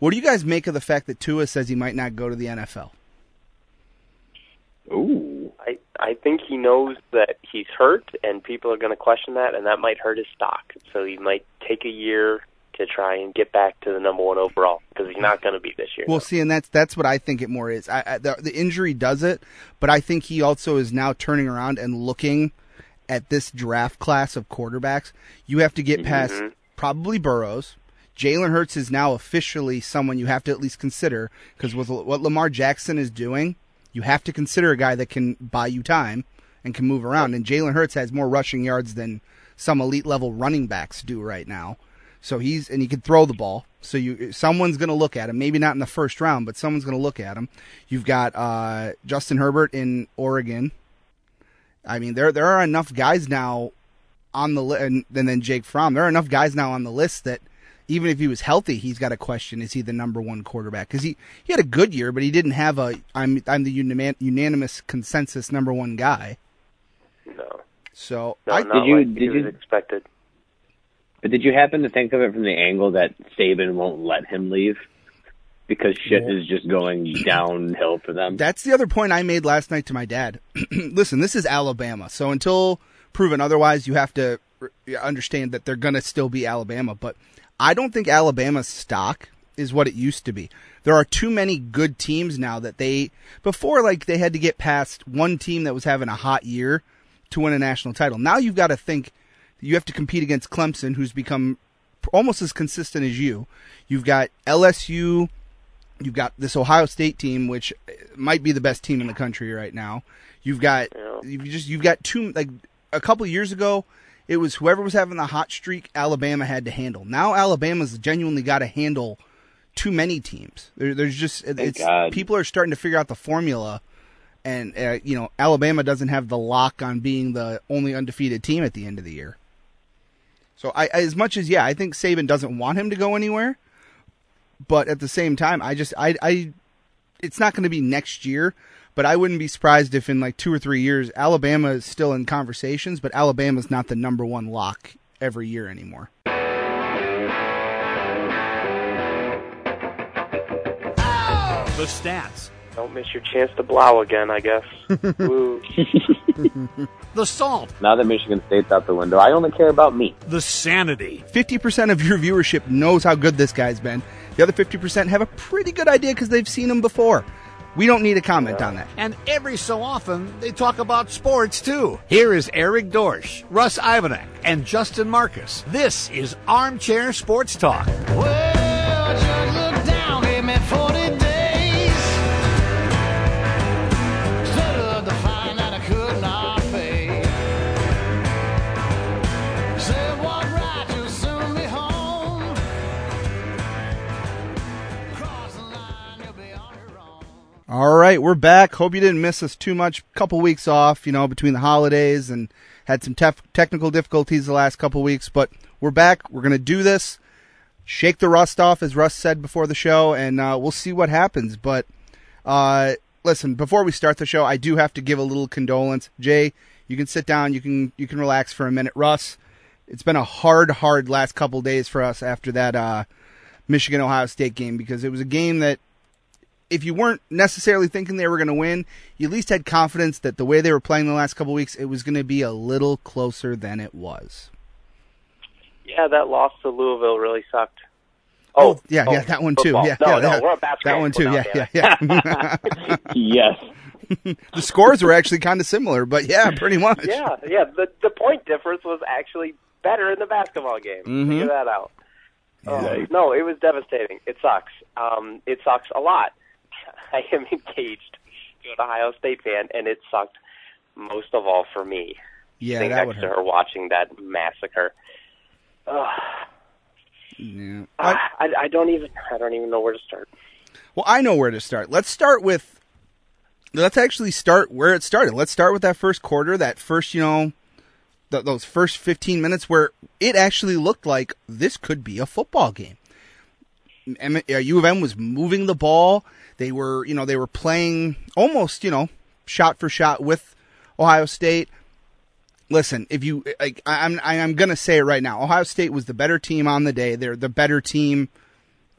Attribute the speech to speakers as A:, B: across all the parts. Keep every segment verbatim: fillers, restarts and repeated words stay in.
A: What do you guys make of the fact that Tua says he might not go to the N F L?
B: Ooh.
C: I, I think he knows that he's hurt, and people are going to question that, and that might hurt his stock. So he might take a year to try and get back to the number one overall, because he's not going to be this year.
A: Well,
C: no.
A: see, and that's that's what I think it more is. I, I, the, the injury does it, but I think he also is now turning around and looking at this draft class of quarterbacks. You have to get past
C: mm-hmm.
A: probably Burrows. Jalen Hurts is now officially someone you have to at least consider, because with what Lamar Jackson is doing, you have to consider a guy that can buy you time and can move around. And Jalen Hurts has more rushing yards than some elite level running backs do right now. So he's and he can throw the ball. So you someone's going to look at him. Maybe not in the first round, but someone's going to look at him. You've got uh, Justin Herbert in Oregon. I mean, there there are enough guys now on the list, and, and then Jake Fromm. There are enough guys now on the list that even if he was healthy, he's got a question: is he the number one quarterback? Because he, he had a good year, but he didn't have a I'm I'm the unanim- unanimous consensus number one guy.
C: No.
A: So
C: no,
A: I
C: not
B: did you
C: like
B: did
C: he
B: you
C: was expected.
B: But did you happen to think of it from the angle that Saban won't let him leave because shit
A: Yeah.
B: is just going downhill for them?
A: That's the other point I made last night to my dad. Listen, this is Alabama, so until proven otherwise, you have to understand that they're going to still be Alabama. But I don't think Alabama's stock is what it used to be. There are too many good teams now that they before like they had to get past one team that was having a hot year to win a national title. Now you've got to think you have to compete against Clemson, who's become almost as consistent as you. You've got L S U. You've got this Ohio State team, which might be the best team in the country right now. You've got
C: Yeah.
A: you've just you've got two like a couple years ago, it was whoever was having the hot streak, Alabama had to handle. Now Alabama's genuinely got to handle too many teams. There, there's just it's
B: God.
A: people are starting to figure out the formula, and uh, you know Alabama doesn't have the lock on being the only undefeated team at the end of the year. So I, as much as yeah, I think Saban doesn't want him to go anywhere, but at the same time, I just I I it's not going to be next year, but I wouldn't be surprised if in like two or three years Alabama is still in conversations, but Alabama's not the number one lock every year anymore.
D: The stats.
C: Don't miss your chance to blow again, I guess. Woo.
D: The salt.
B: Now that Michigan State's out the window, I only care about me.
D: The sanity.
A: fifty percent of your viewership knows how good this guy's been. The other fifty percent have a pretty good idea because they've seen him before. We don't need a comment on that.
D: And every so often, they talk about sports, too. Here is Eric Dorsch, Russ Ivanek, and Justin Marcus. This is Armchair Sports Talk.
E: Well, just look down, gave me forty days. Stood to find that I could not pay. Said what right, you'll soon be home. Cross the line, you'll be on your own.
A: All right, we're back. Hope you didn't miss us too much. Couple weeks off, you know, between the holidays and had some tef- technical difficulties the last couple weeks, but we're back. We're going to do this. Shake the rust off, as Russ said before the show, and uh, we'll see what happens. But uh, listen, before we start the show, I do have to give a little condolence. Jay, you can sit down. You can you can relax for a minute. Russ, it's been a hard, hard last couple days for us after that uh, Michigan-Ohio State game, because it was a game that if you weren't necessarily thinking they were going to win, you at least had confidence that the way they were playing the last couple weeks, it was going to be a little closer than it was.
C: Yeah, that loss to Louisville really sucked.
A: Oh, yeah, yeah, that one too.
C: football.
A: Yeah,
C: no,
A: yeah,
C: no,
A: that,
C: we're a basketball
A: that one too.
C: now,
A: Yeah,
C: damn
A: yeah,
C: it.
A: yeah.
B: Yes.
A: The scores were actually kind of similar, but yeah, pretty much.
C: Yeah, yeah. The the point difference was actually better in the basketball game.
A: Mhm.
C: Figure that out. Oh,
B: Nice.
C: no, it was devastating. It sucks. Um, it sucks a lot. I am engaged to an Ohio State fan, and it sucked most of all for me.
A: Yeah,
C: Sitting
A: that would
C: next to
A: hurt.
C: her watching that massacre. Ugh.
A: Yeah.
C: I, I, I don't even I don't even know where to start.
A: Well, I know where to start. Let's start with. Let's actually start where it started. Let's start with that first quarter, that first, you know, th- those first fifteen minutes where it actually looked like this could be a football game. M- uh, U of M was moving the ball. They were, you know, they were playing almost, you know, shot for shot with Ohio State. Listen, if you, like, I'm, I'm gonna say it right now. Ohio State was the better team on the day. They're the better team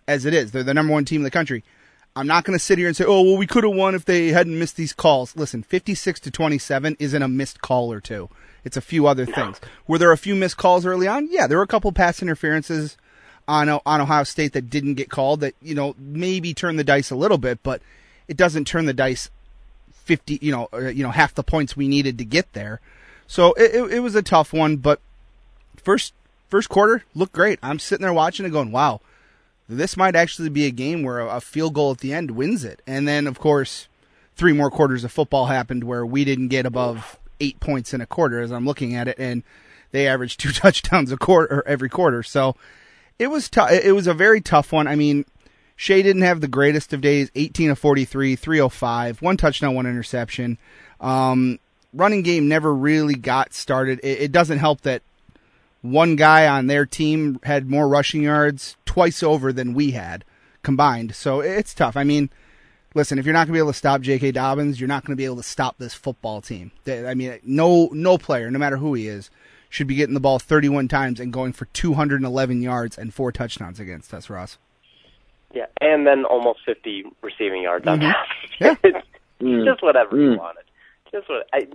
A: as it is. They're the number one team in the country. I'm not going to sit here and say, oh, well, we could have won if they hadn't missed these calls. Listen, fifty-six to twenty-seven isn't a missed call or two. It's a few other things. Were there a few missed calls early on? Yeah, there were a couple pass interferences on on Ohio State that didn't get called that, you know, maybe turned the dice a little bit, but it doesn't turn the dice fifty, you know, or, you know, half the points we needed to get there. So it, it, it was a tough one, but first first quarter looked great. I'm sitting there watching it going, wow, this might actually be a game where a, a field goal at the end wins it. And then, of course, three more quarters of football happened where we didn't get above eight points in a quarter as I'm looking at it, and they averaged two touchdowns a quarter every quarter. So it was tough. It was a very tough one. I mean, Shea didn't have the greatest of days, eighteen of forty-three, three oh five, one touchdown, one interception. Um, running game never really got started. It, it doesn't help that one guy on their team had more rushing yards twice over than we had combined. So it's tough. I mean, listen, if you're not going to be able to stop J K. Dobbins, you're not going to be able to stop this football team. I mean, no no player, no matter who he is, should be getting the ball thirty-one times and going for two hundred eleven yards and four touchdowns against us, Ross.
C: Yeah, and then almost fifty receiving yards on
A: Mhm.
C: top.
A: Yeah.
C: It's
B: Mm.
C: just whatever
B: Mm.
C: you wanted. Just what I.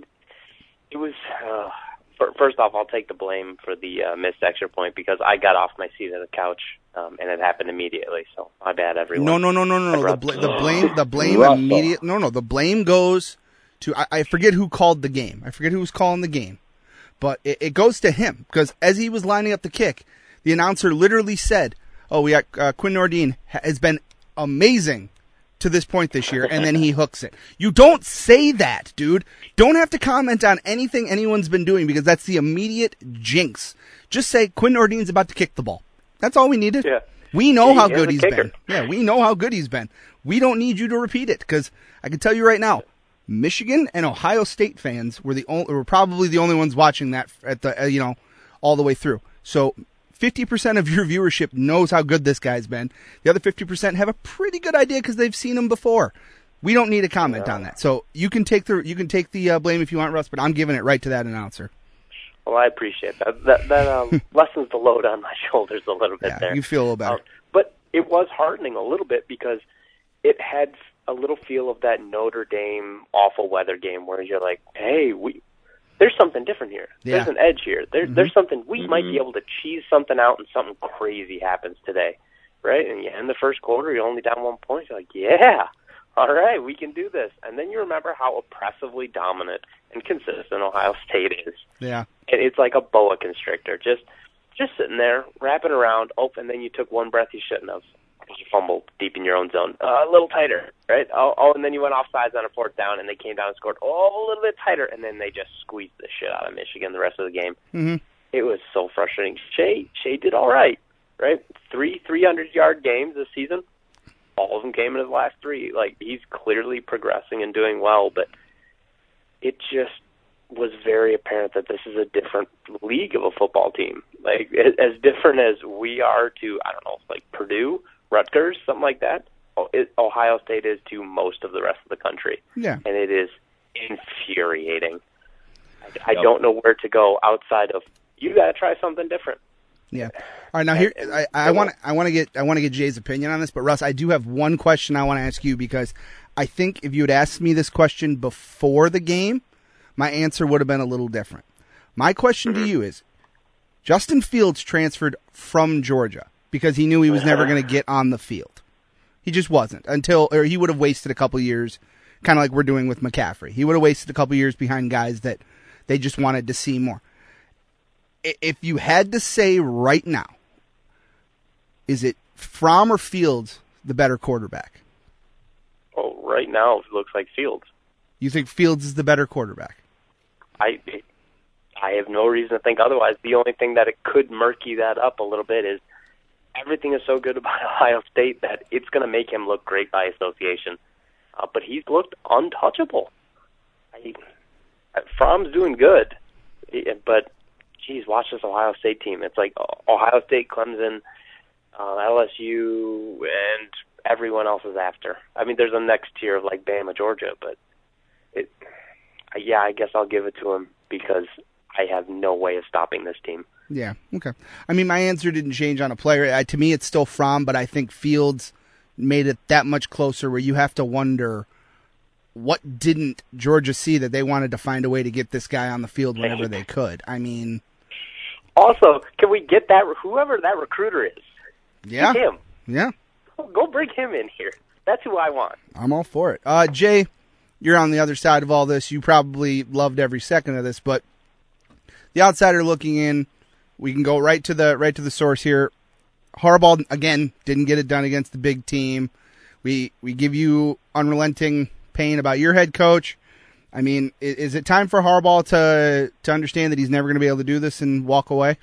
C: It was. Uh, fir- first off, I'll take the blame for the uh, missed extra point because I got off my seat of the couch um, and it happened immediately. So my bad, everyone.
A: No, no, no, no, no, no. The,
C: brought-
A: bl- the blame, the blame
B: Russell.
A: immediate. No, no, the blame goes to. I, I forget who called the game. I forget who was calling the game, but it, it goes to him because as he was lining up the kick, the announcer literally said, "Oh, we got uh, Quinn Nordine ha- has been amazing to this point this year," and then he hooks it. You don't say that, dude. Don't have to comment on anything anyone's been doing because that's the immediate jinx. Just say Quinn Nordine's about to kick the ball. That's all we needed.
C: Yeah.
A: We know
C: He
A: how
C: is
A: good
C: a
A: he's
C: kicker.
A: been. Yeah, we know how good he's been. We don't need you to repeat it because I can tell you right now, Michigan and Ohio State fans were the only, were probably the only ones watching that at the uh, you know all the way through. So fifty percent of your viewership knows how good this guy's been. The other fifty percent have a pretty good idea because they've seen him before. We don't need a comment on that. So you can take the you can take the uh, blame if you want, Russ, but I'm giving it right to that announcer.
C: Well, I appreciate that. That, that um, lessens the load on my shoulders a little bit
A: Yeah,
C: there.
A: you feel a little better.
C: Um, but it was heartening a little bit because it had a little feel of that Notre Dame awful weather game where you're like, hey, we there's something different here.
A: Yeah.
C: There's an edge here. There,
A: Mhm.
C: There's something we
B: Mhm.
C: might be able to cheese something out and something crazy happens today, right? And you end the first quarter, you're only down one point. You're like, yeah, all right, we can do this. And then you remember how oppressively dominant and consistent Ohio State is.
A: Yeah.
C: And it's like a boa constrictor, just just sitting there, wrapping around. Oh, and then you took one breath you shouldn't have. You fumbled deep in your own zone. Uh, a little tighter, right? Oh, oh, and then you went offsides on a fourth down, and they came down and scored. Oh, a little bit tighter, and then they just squeezed the shit out of Michigan the rest of the game.
A: Mm-hmm.
C: It was so frustrating. Shea, Shea did all right, right? Three three hundred yard games this season. All of them came in his last three. Like, he's clearly progressing and doing well, but it just was very apparent that this is a different league of a football team. Like, as different as we are to, I don't know, like Purdue, Rutgers, something like that, it, Ohio State is to most of the rest of the country.
A: Yeah.
C: And it is infuriating. I, I don't know where to go outside of, you got to try something different.
A: Yeah. All right. Now here, I, I want I want to get I want to get Jay's opinion on this, but Russ, I do have one question I want to ask you because I think if you had asked me this question before the game, my answer would have been a little different. My question to you is, Justin Fields transferred from Georgia because he knew he was never going to get on the field. He just wasn't until, or he would have wasted a couple years, kind of like we're doing with McCaffrey. He would have wasted a couple years behind guys that they just wanted to see more. If you had to say right now, is it Fromm or Fields the better quarterback?
C: Oh, right now it looks like Fields.
A: You think Fields is the better quarterback?
C: I I have no reason to think otherwise. The only thing that it could murky that up a little bit is everything is so good about Ohio State that it's going to make him look great by association. Uh, but he's looked untouchable. I, Fromm's doing good, but geez, watch this Ohio State team. It's like Ohio State, Clemson, uh, L S U, and everyone else is after. I mean, there's a next tier of like Bama, Georgia, but it. Yeah, I guess I'll give it to him because I have no way of stopping this team.
A: Yeah, okay. I mean, my answer didn't change on a player. I, to me, it's still Fromm, but I think Fields made it that much closer where you have to wonder what didn't Georgia see that they wanted to find a way to get this guy on the field whenever they could. I mean...
C: Also, can we get that, whoever that recruiter is,
A: yeah,
C: get him.
A: Yeah.
C: Go bring him in here. That's who I want.
A: I'm all for it. Uh, Jay, you're on the other side of all this. You probably loved every second of this, but the outsider looking in, we can go right to the right to the source here. Harbaugh, again, didn't get it done against the big team. We we give you unrelenting pain about your head coach. I mean, is, is it time for Harbaugh to to understand that he's never going to be able to do this and walk away?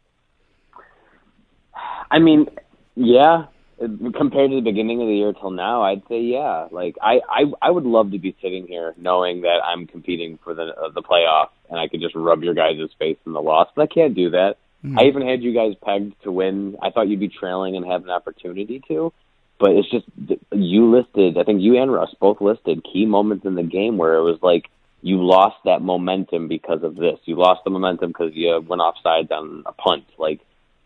B: I mean, yeah. Compared to the beginning of the year till now, I'd say yeah. Like I, I, I would love to be sitting here knowing that I'm competing for the uh, the playoff and I could just rub your guys' face in the loss, but I can't do that. Mm-hmm. I even had you guys pegged to win. I thought you'd be trailing and have an opportunity to, but it's just you listed. I think you and Russ both listed key moments in the game where it was like you lost that momentum because of this. You lost the momentum because you went offsides on a punt. Like.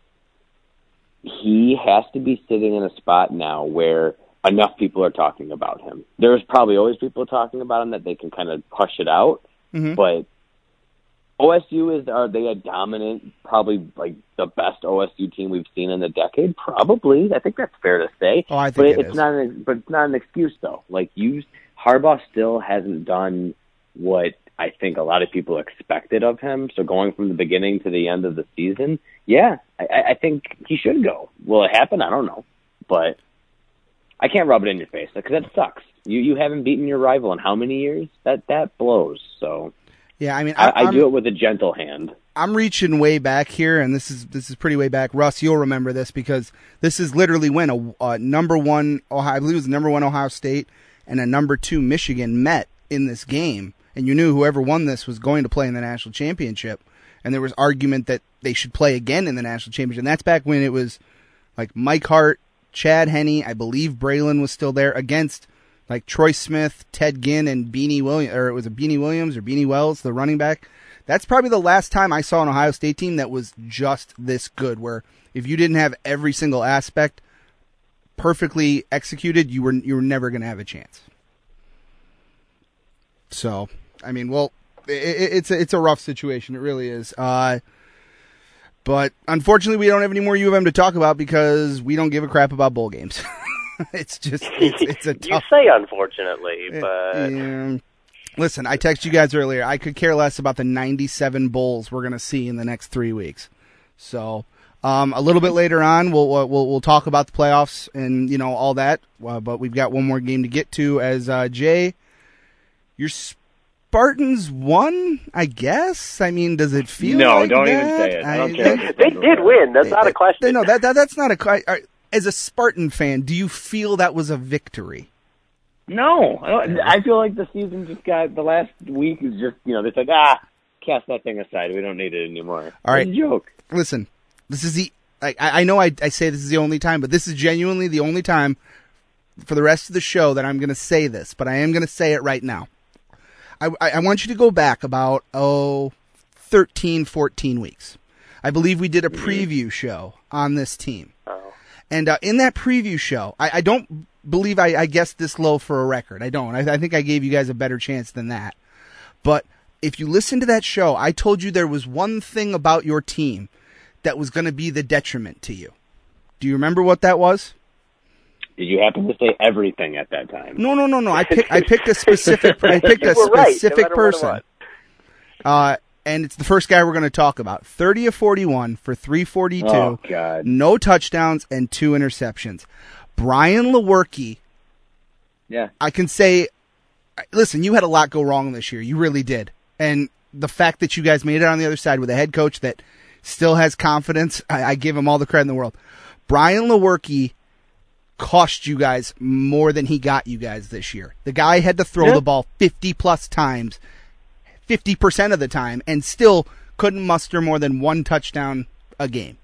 B: He has to be sitting in a spot now where enough people are talking about him. There's probably always people talking about him that they can kind of push it out. Mm-hmm. But O S U, is are they a dominant, probably like the best O S U team we've seen in a decade? Probably. I think that's fair to say.
A: Oh, I think
B: but
A: it
B: it's
A: is.
B: not an, but it's not an excuse though. Like you, Harbaugh still hasn't done what I think a lot of people expected of him. So going from the beginning to the end of the season, yeah, I, I think he should go. Will it happen? I don't know. But I can't rub it in your face because that sucks. You you haven't beaten your rival in how many years? That that blows. So
A: yeah, I mean, I,
B: I, I do it with a gentle hand.
A: I'm reaching way back here, and this is this is pretty way back. Russ, you'll remember this because this is literally when a, a number one Ohio, I believe it was number one Ohio State and a number two Michigan met in this game. And you knew whoever won this was going to play in the national championship. And there was argument that they should play again in the national championship. And that's back when it was like Mike Hart, Chad Henne, I believe Braylon was still there, against like Troy Smith, Ted Ginn, and Beanie Williams, or it was a Beanie Williams or Beanie Wells, the running back. That's probably the last time I saw an Ohio State team that was just this good, where if you didn't have every single aspect perfectly executed, you were you were never going to have a chance. So... I mean, well, it, it's a, it's a rough situation. It really is. Uh, but unfortunately, we don't have any more U of M to talk about because we don't give a crap about bowl games. It's just it's, it's a tough.
C: You say unfortunately, but
A: yeah. Listen, I texted you guys earlier. I could care less about the ninety-seven bowls we're going to see in the next three weeks. So um, a little bit later on, we'll we'll we'll talk about the playoffs and you know all that. Uh, but we've got one more game to get to. As uh, Jay, you're. Spartans won, I guess. I mean, does it feel
B: no,
A: like
B: don't
A: that?
B: even say it. I don't
A: I,
B: care.
C: They, they did win. That's
A: they,
C: not a question.
A: They, no, that, that that's not a. As a Spartan fan, do you feel that was a victory?
B: No, I, don't, I feel like the season just got the last week is just you know it's like ah cast that thing aside. We don't need it anymore.
A: All right,
B: it's a joke.
A: Listen, this is the. I, I know I, I say this is the only time, but this is genuinely the only time for the rest of the show that I'm going to say this. But I am going to say it right now. I, I want you to go back about, oh, thirteen, fourteen weeks. I believe we did a preview show on this team.
C: Oh.
A: And uh, in that preview show, I, I don't believe I, I guessed this low for a record. I don't. I, I think I gave you guys a better chance than that. But if you listen to that show, I told you there was one thing about your team that was going to be the detriment to you. Do you remember what that was?
B: Did you happen to say everything at that time?
A: No, no, no, no. I picked I picked a specific I picked a specific
C: right, no
A: person. Uh, and it's the first guy we're going to talk about. thirty of forty-one for three forty-two.
B: Oh, God.
A: No touchdowns and two interceptions. Brian Lewerke.
B: Yeah.
A: I can say, listen, you had a lot go wrong this year. You really did. And the fact that you guys made it on the other side with a head coach that still has confidence, I, I give him all the credit in the world. Brian Lewerke cost you guys more than he got you guys this year. The guy had to throw
B: yeah.
A: the ball fifty plus times, fifty percent of the time, and still couldn't muster more than one touchdown a game.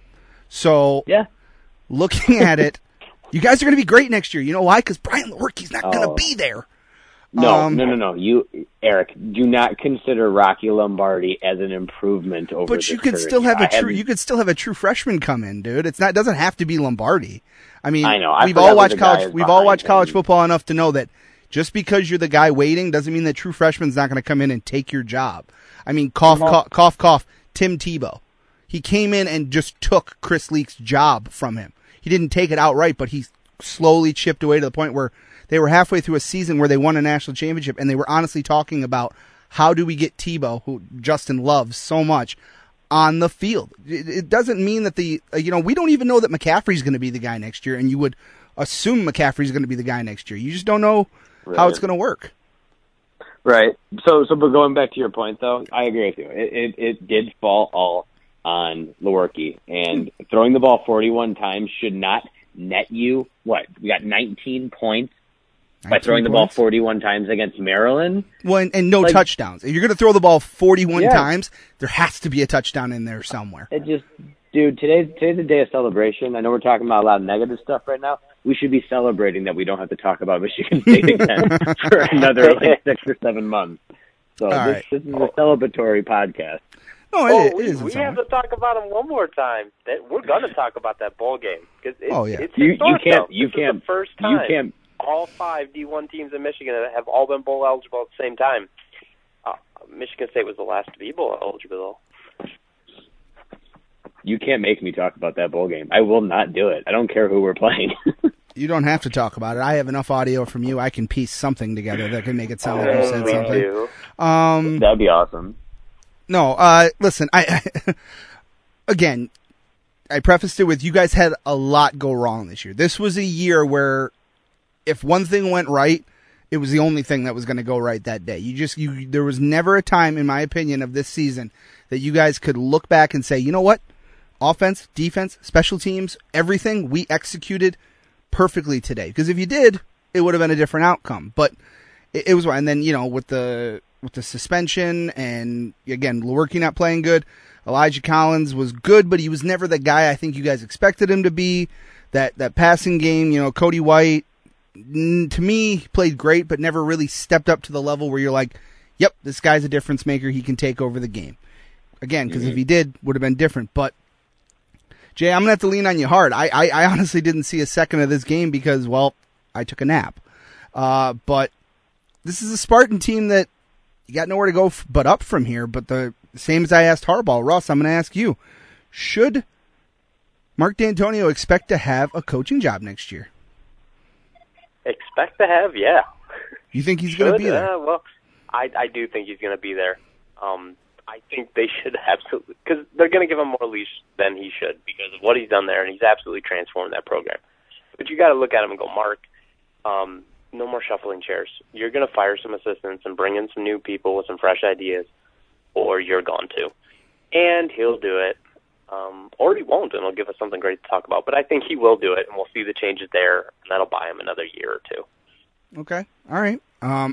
A: So,
B: yeah.
A: looking at it, you guys are going to be great next year. You know why? Because Brian Lewerke's not oh. going to be there.
B: No,
A: Um,
B: no, no, no. You, Eric, do not consider Rocky Lombardi as an improvement over.
A: But you
B: this
A: could
B: current
A: still
B: year.
A: have a
B: I
A: true. You could still have a true freshman come in, dude. It's not. It doesn't have to be Lombardi. I mean,
B: I know. I
A: we've
B: forgot
A: all
B: what
A: watched
B: the guy
A: college.
B: is
A: We've all
B: behind
A: watched college
B: him.
A: football enough to know that just because you're the guy waiting doesn't mean that true freshman's not going to come in and take your job. I mean, cough,
B: Well-
A: cough, cough, cough. Tim Tebow. He came in and just took Chris Leak's job from him. He didn't take it outright, but he slowly chipped away to the point where they were halfway through a season where they won a national championship, and they were honestly talking about how do we get Tebow, who Justin loves so much, on the field. It, it doesn't mean that the, uh, you know, we don't even know that McCaffrey's going to be the guy next year, and you would assume McCaffrey's going to be the guy next year. You just don't know how
B: Right.
A: it's going to work.
B: Right. So, so, but going back to your point, though, I agree with you. It, it, it did fall all on Lewerke, and throwing the ball forty-one times should not net you what? We got nineteen points by throwing the ball
A: points.
B: forty-one times against Maryland.
A: Well, and, and no
B: Like-
A: touchdowns. If you're going to throw the ball forty-one
B: Yeah.
A: times, there has to be a touchdown in there somewhere.
B: It just, dude, today's today's a day of celebration. I know we're talking about a lot of negative stuff right now. We should be celebrating that we don't have to talk about Michigan State again for another like six or seven months. So
A: All
B: this,
A: right.
B: this is a celebratory podcast.
A: No,
C: Oh,
A: it,
C: we,
A: it is. in
C: we
A: some
C: have
A: way.
C: to talk about them one more time. That we're going to talk about that bowl game because it,
A: Oh, yeah.
C: it's
B: You you
C: historic,
B: can't
C: though.
B: you
C: This is
B: can't
C: the first
B: you
C: time
B: can't
C: all five D one teams in Michigan have all been bowl eligible at the same time. Uh, Michigan State was the last to be bowl eligible.
B: you can't make me talk about that bowl game. I will not do it. I don't care who we're playing.
A: You don't have to talk about it. I have enough audio from you. I can piece something together that can make it sound like you said
C: we
A: something.
C: do.
A: Um,
B: That'd be awesome.
A: no, uh, listen, I, I again, I prefaced it with you guys had a lot go wrong this year. This was a year where if one thing went right, it was the only thing that was going to go right that day. You just, you, there was never a time, in my opinion, of this season that you guys could look back and say, you know what? Offense, defense, special teams, everything we executed perfectly today. Because if you did, it would have been a different outcome. But it, it was, and then, you know, with the, with the suspension and again, Lewerke not playing good, Elijah Collins was good, but he was never the guy I think you guys expected him to be. That, that passing game, you know, Cody White, mm, to me, he played great, but never really stepped up to the level where you're like, yep, this guy's a difference maker. He can take over the game. Again, because
B: Mm-hmm.
A: if he did, would have been different. But Jay, I'm gonna have to lean on you hard. I, I, I honestly didn't see a second of this game because, well, I took a nap. Uh, but this is a Spartan team that you got nowhere to go f- but up from here. But the same as I asked Harbaugh, Russ, I'm gonna ask you: should Mark D'Antonio expect to have a coaching job next year?
C: Expect to have, yeah.
A: You think he's gonna
C: Should,
A: be there?
C: Uh, well, I I do think he's going to be there. Um, I think they should absolutely, because they're going to give him more leash than he should because of what he's done there, and he's absolutely transformed that program. But you got to look at him and go, Mark, um, no more shuffling chairs. You're going to fire some assistants and bring in some new people with some fresh ideas, or you're going to. And he'll do it. Um, or he won't, and he'll give us something great to talk about. But I think he will do it, and we'll see the changes there, and that'll buy him another year or two.
A: Okay. All right. Um,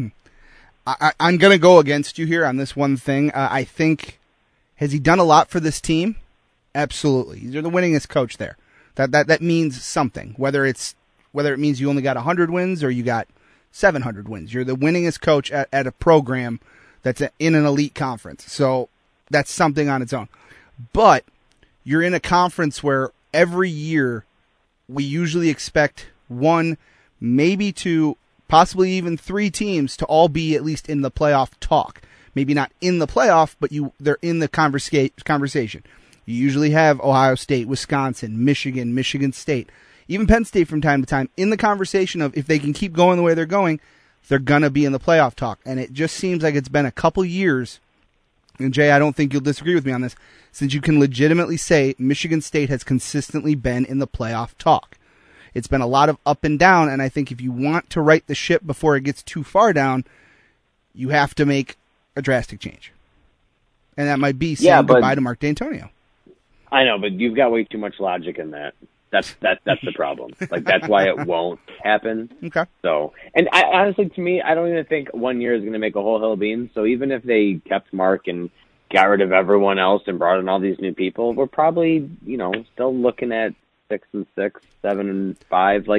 A: I, I, I'm going to go against you here on this one thing. Uh, I think, has he done a lot for this team? Absolutely. You're the winningest coach there. That that that means something. Whether it's whether it means you only got one hundred wins or you got seven hundred wins. You're the winningest coach at, at a program that's in an elite conference. So that's something on its own. But you're in a conference where every year we usually expect one, maybe two, possibly even three teams to all be at least in the playoff talk. Maybe not in the playoff, but you they're in the conversa- conversation. You usually have Ohio State, Wisconsin, Michigan, Michigan State, even Penn State from time to time in the conversation of if they can keep going the way they're going, they're going to be in the playoff talk. And it just seems like it's been a couple years, and Jay, I don't think you'll disagree with me on this, since you can legitimately say Michigan State has consistently been in the playoff talk. It's been a lot of up and down, and I think if you want to right the ship before it gets too far down, you have to make a drastic change. And that might be saying
B: Yeah, but-
A: goodbye to Mark D'Antonio.
B: I know, but you've got way too much logic in that. That's that that's the problem. Like that's why it won't happen.
A: Okay.
B: So, and I, honestly, to me, I don't even think one year is going to make a whole hill of beans. So even if they kept Mark and got rid of everyone else and brought in all these new people, we're probably, you know, still looking at six and six, seven and five. Like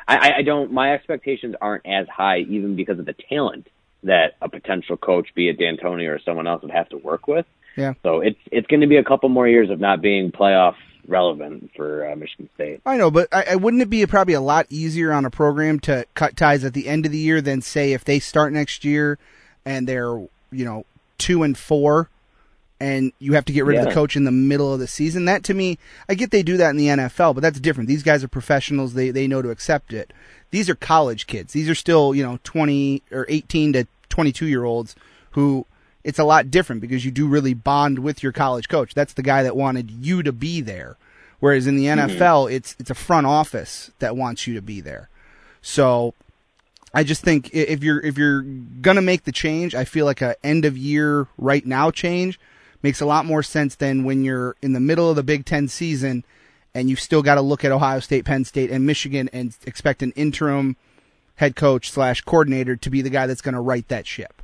B: I, I don't. My expectations aren't as high, even because of the talent that a potential coach, be it D'Antoni or someone else, would have to work with.
A: Yeah.
B: So it's it's going to be a couple more years of not being playoff relevant for uh, Michigan State.
A: I know, but I, I wouldn't it be probably a lot easier on a program to cut ties at the end of the year than, say, if they start next year and they're, you know, two and four, and you have to get rid
B: yeah.
A: of the coach in the middle of the season? That, to me, I get they do that in the N F L, but that's different. These guys are professionals. They they know to accept it. These are college kids. These are still, you know, twenty or eighteen to twenty-two year olds who it's a lot different because you do really bond with your college coach. That's the guy that wanted you to be there. Whereas in the N F L, mm-hmm. it's it's a front office that wants you to be there. So I just think if you're if you're gonna make the change, I feel like a end of year right now change makes a lot more sense than when you're in the middle of the Big Ten season and you've still got to look at Ohio State, Penn State, and Michigan and expect an interim head coach slash coordinator to be the guy that's going to right that ship.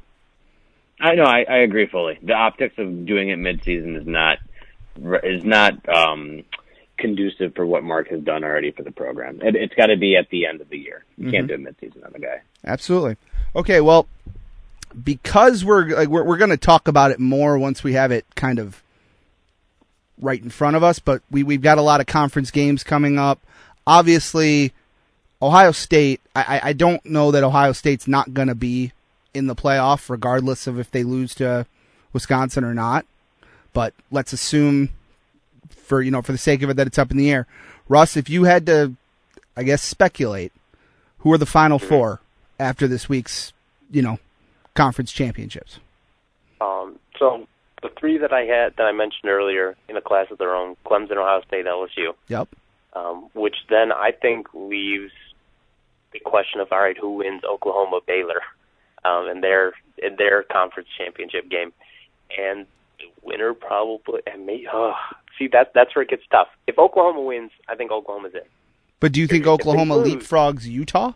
B: I know, I, I agree fully. The optics of doing it midseason is not is not um, conducive for what Mark has done already for the program. It, it's got to be at the end of the year. You mm-hmm. can't do it midseason on the guy.
A: Absolutely. Okay, well, because we're like we're, we're going to talk about it more once we have it kind of right in front of us, but we we've got a lot of conference games coming up. Obviously, Ohio State. I, I don't know that Ohio State's not going to be in the playoff, regardless of if they lose to Wisconsin or not. But let's assume, for you know, for the sake of it, that it's up in the air. Russ, if you had to, I guess, speculate, who are the Final Four after this week's, you know, conference championships?
C: Um, so the three that I had that I mentioned earlier in a class of their own: Clemson, Ohio State, L S U.
A: Yep.
C: Um, which then I think leaves the question of, all right, who wins Oklahoma, Baylor, um, in their in their conference championship game, and the winner probably. And me, oh, see that that's where it gets tough. If Oklahoma wins, I think Oklahoma's in.
A: But do you think
C: if,
A: Oklahoma
C: if lose,
A: leapfrogs Utah?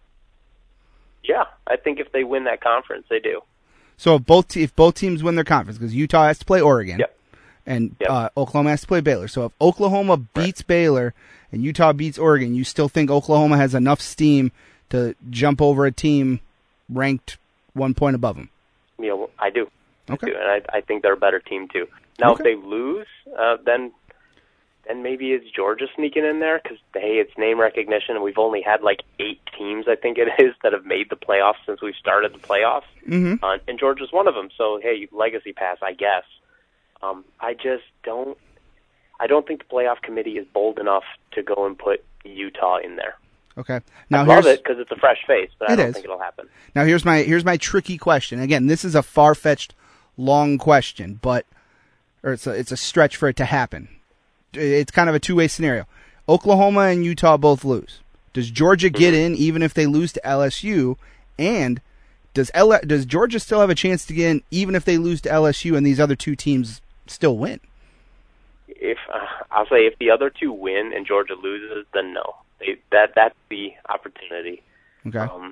C: Yeah, I think if they win that conference, they do.
A: So if both te- if both teams win their conference, because Utah has to play Oregon,
C: yep.
A: and
C: yep.
A: Uh, Oklahoma has to play Baylor. So if Oklahoma beats right. Baylor and Utah beats Oregon, you still think Oklahoma has enough steam to jump over a team ranked one point above them?
C: Yeah, well, I do.
A: Okay.
C: I do, and I, I think they're a better team too. Now,
A: okay.
C: if they lose, uh, then then maybe it's Georgia sneaking in there because hey, it's name recognition, and we've only had like eight teams, I think it is, that have made the playoffs since we started the playoffs,
A: mm-hmm.
C: uh, and Georgia's one of them. So hey, legacy pass, I guess. Um, I just don't. I don't think the playoff committee is bold enough to go and put Utah in there.
A: Okay. Now
C: I
A: here's,
C: love it because it's a fresh face, but I don't
A: is.
C: think it'll happen.
A: Now here's my here's my tricky question. Again, this is a far-fetched, long question, but or it's a, it's a stretch for it to happen. It's kind of a two-way scenario. Oklahoma and Utah both lose. Does Georgia get
C: mm-hmm.
A: in even if they lose to L S U? And does L- does Georgia still have a chance to get in even if they lose to L S U and these other two teams still win?
C: If uh, I'll say if the other two win and Georgia loses, then no. They, that that's the opportunity.
A: Okay.
C: Um,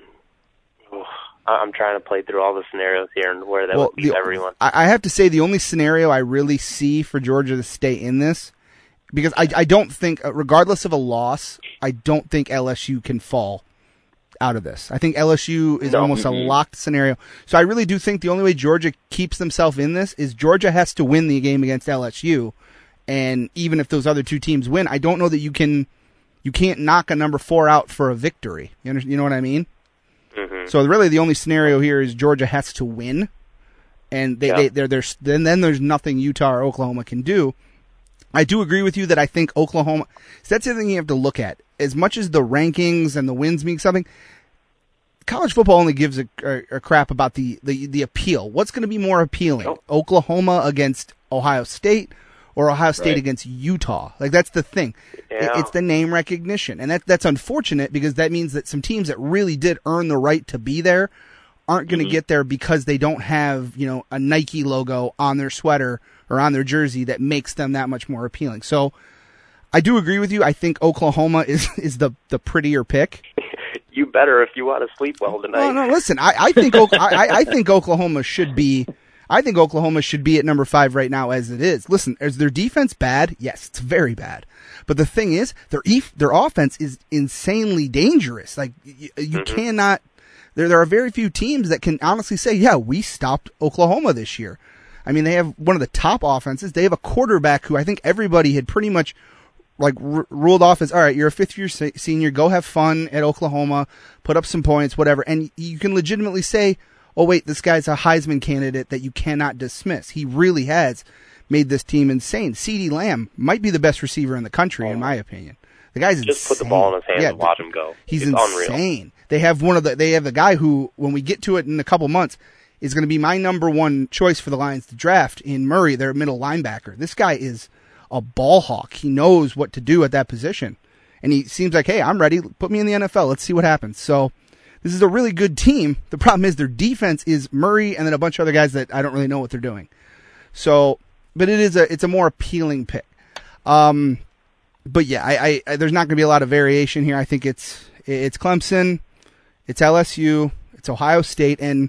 C: I'm trying to play through all the scenarios here and where that
A: well,
C: would beat
A: the,
C: everyone.
A: I have to say the only scenario I really see for Georgia to stay in this, because I, I don't think, regardless of a loss, I don't think L S U can fall out of this. I think L S U is
C: no.
A: almost
C: mm-hmm.
A: a locked scenario. So I really do think the only way Georgia keeps themselves in this is Georgia has to win the game against L S U. And even if those other two teams win, I don't know that you can, you can't knock a number four out for a victory. You, under, you know what I mean?
C: Mm-hmm.
A: So really, the only scenario here is Georgia has to win, and they,
C: yeah.
A: they they're, they're then then there's nothing Utah or Oklahoma can do. I do agree with you that I think Oklahoma. So that's the thing you have to look at. As much as the rankings and the wins mean something, college football only gives a, a, a crap about the, the, the appeal. What's going to be more appealing?
C: Oh.
A: Oklahoma against Ohio State or Ohio State
C: right.
A: against Utah? Like, that's the thing.
C: Yeah.
A: It, it's the name recognition. And that that's unfortunate because that means that some teams that really did earn the right to be there aren't going to mm-hmm. get there because they don't have, you know, a Nike logo on their sweater or on their jersey that makes them that much more appealing. So I do agree with you. I think Oklahoma is, is the, the prettier pick.
C: You better if you want to sleep well tonight.
A: No, no, listen, I, I think I, I think Oklahoma should be. I think Oklahoma should be at number five right now as it is. Listen, is their defense bad? Yes, it's very bad. But the thing is, their e- their offense is insanely dangerous. Like, you, you mm-hmm. cannot, there, there are very few teams that can honestly say, yeah, we stopped Oklahoma this year. I mean, they have one of the top offenses. They have a quarterback who I think everybody had pretty much like r- ruled off as, all right, you're a fifth year se- senior, go have fun at Oklahoma, put up some points, whatever. And you can legitimately say, oh wait, this guy's a Heisman candidate that you cannot dismiss. He really has made this team insane. CeeDee Lamb might be the best receiver in the country, in my opinion. The guy's
C: just
A: insane.
C: put the ball in his hands
A: yeah,
C: and watch him go.
A: He's
C: it's
A: insane.
C: Unreal.
A: They have one of the. They have the guy who, when we get to it in a couple months, is going to be my number one choice for the Lions to draft in Murray, their middle linebacker. This guy is a ball hawk. He knows what to do at that position, and he seems like, hey, I'm ready. Put me in the N F L. Let's see what happens. So. This is a really good team. The problem is their defense is Murray and then a bunch of other guys that I don't really know what they're doing. So, but it is a it's a more appealing pick. Um, but yeah, I, I, I there's not going to be a lot of variation here. I think it's it's Clemson, it's L S U, it's Ohio State, and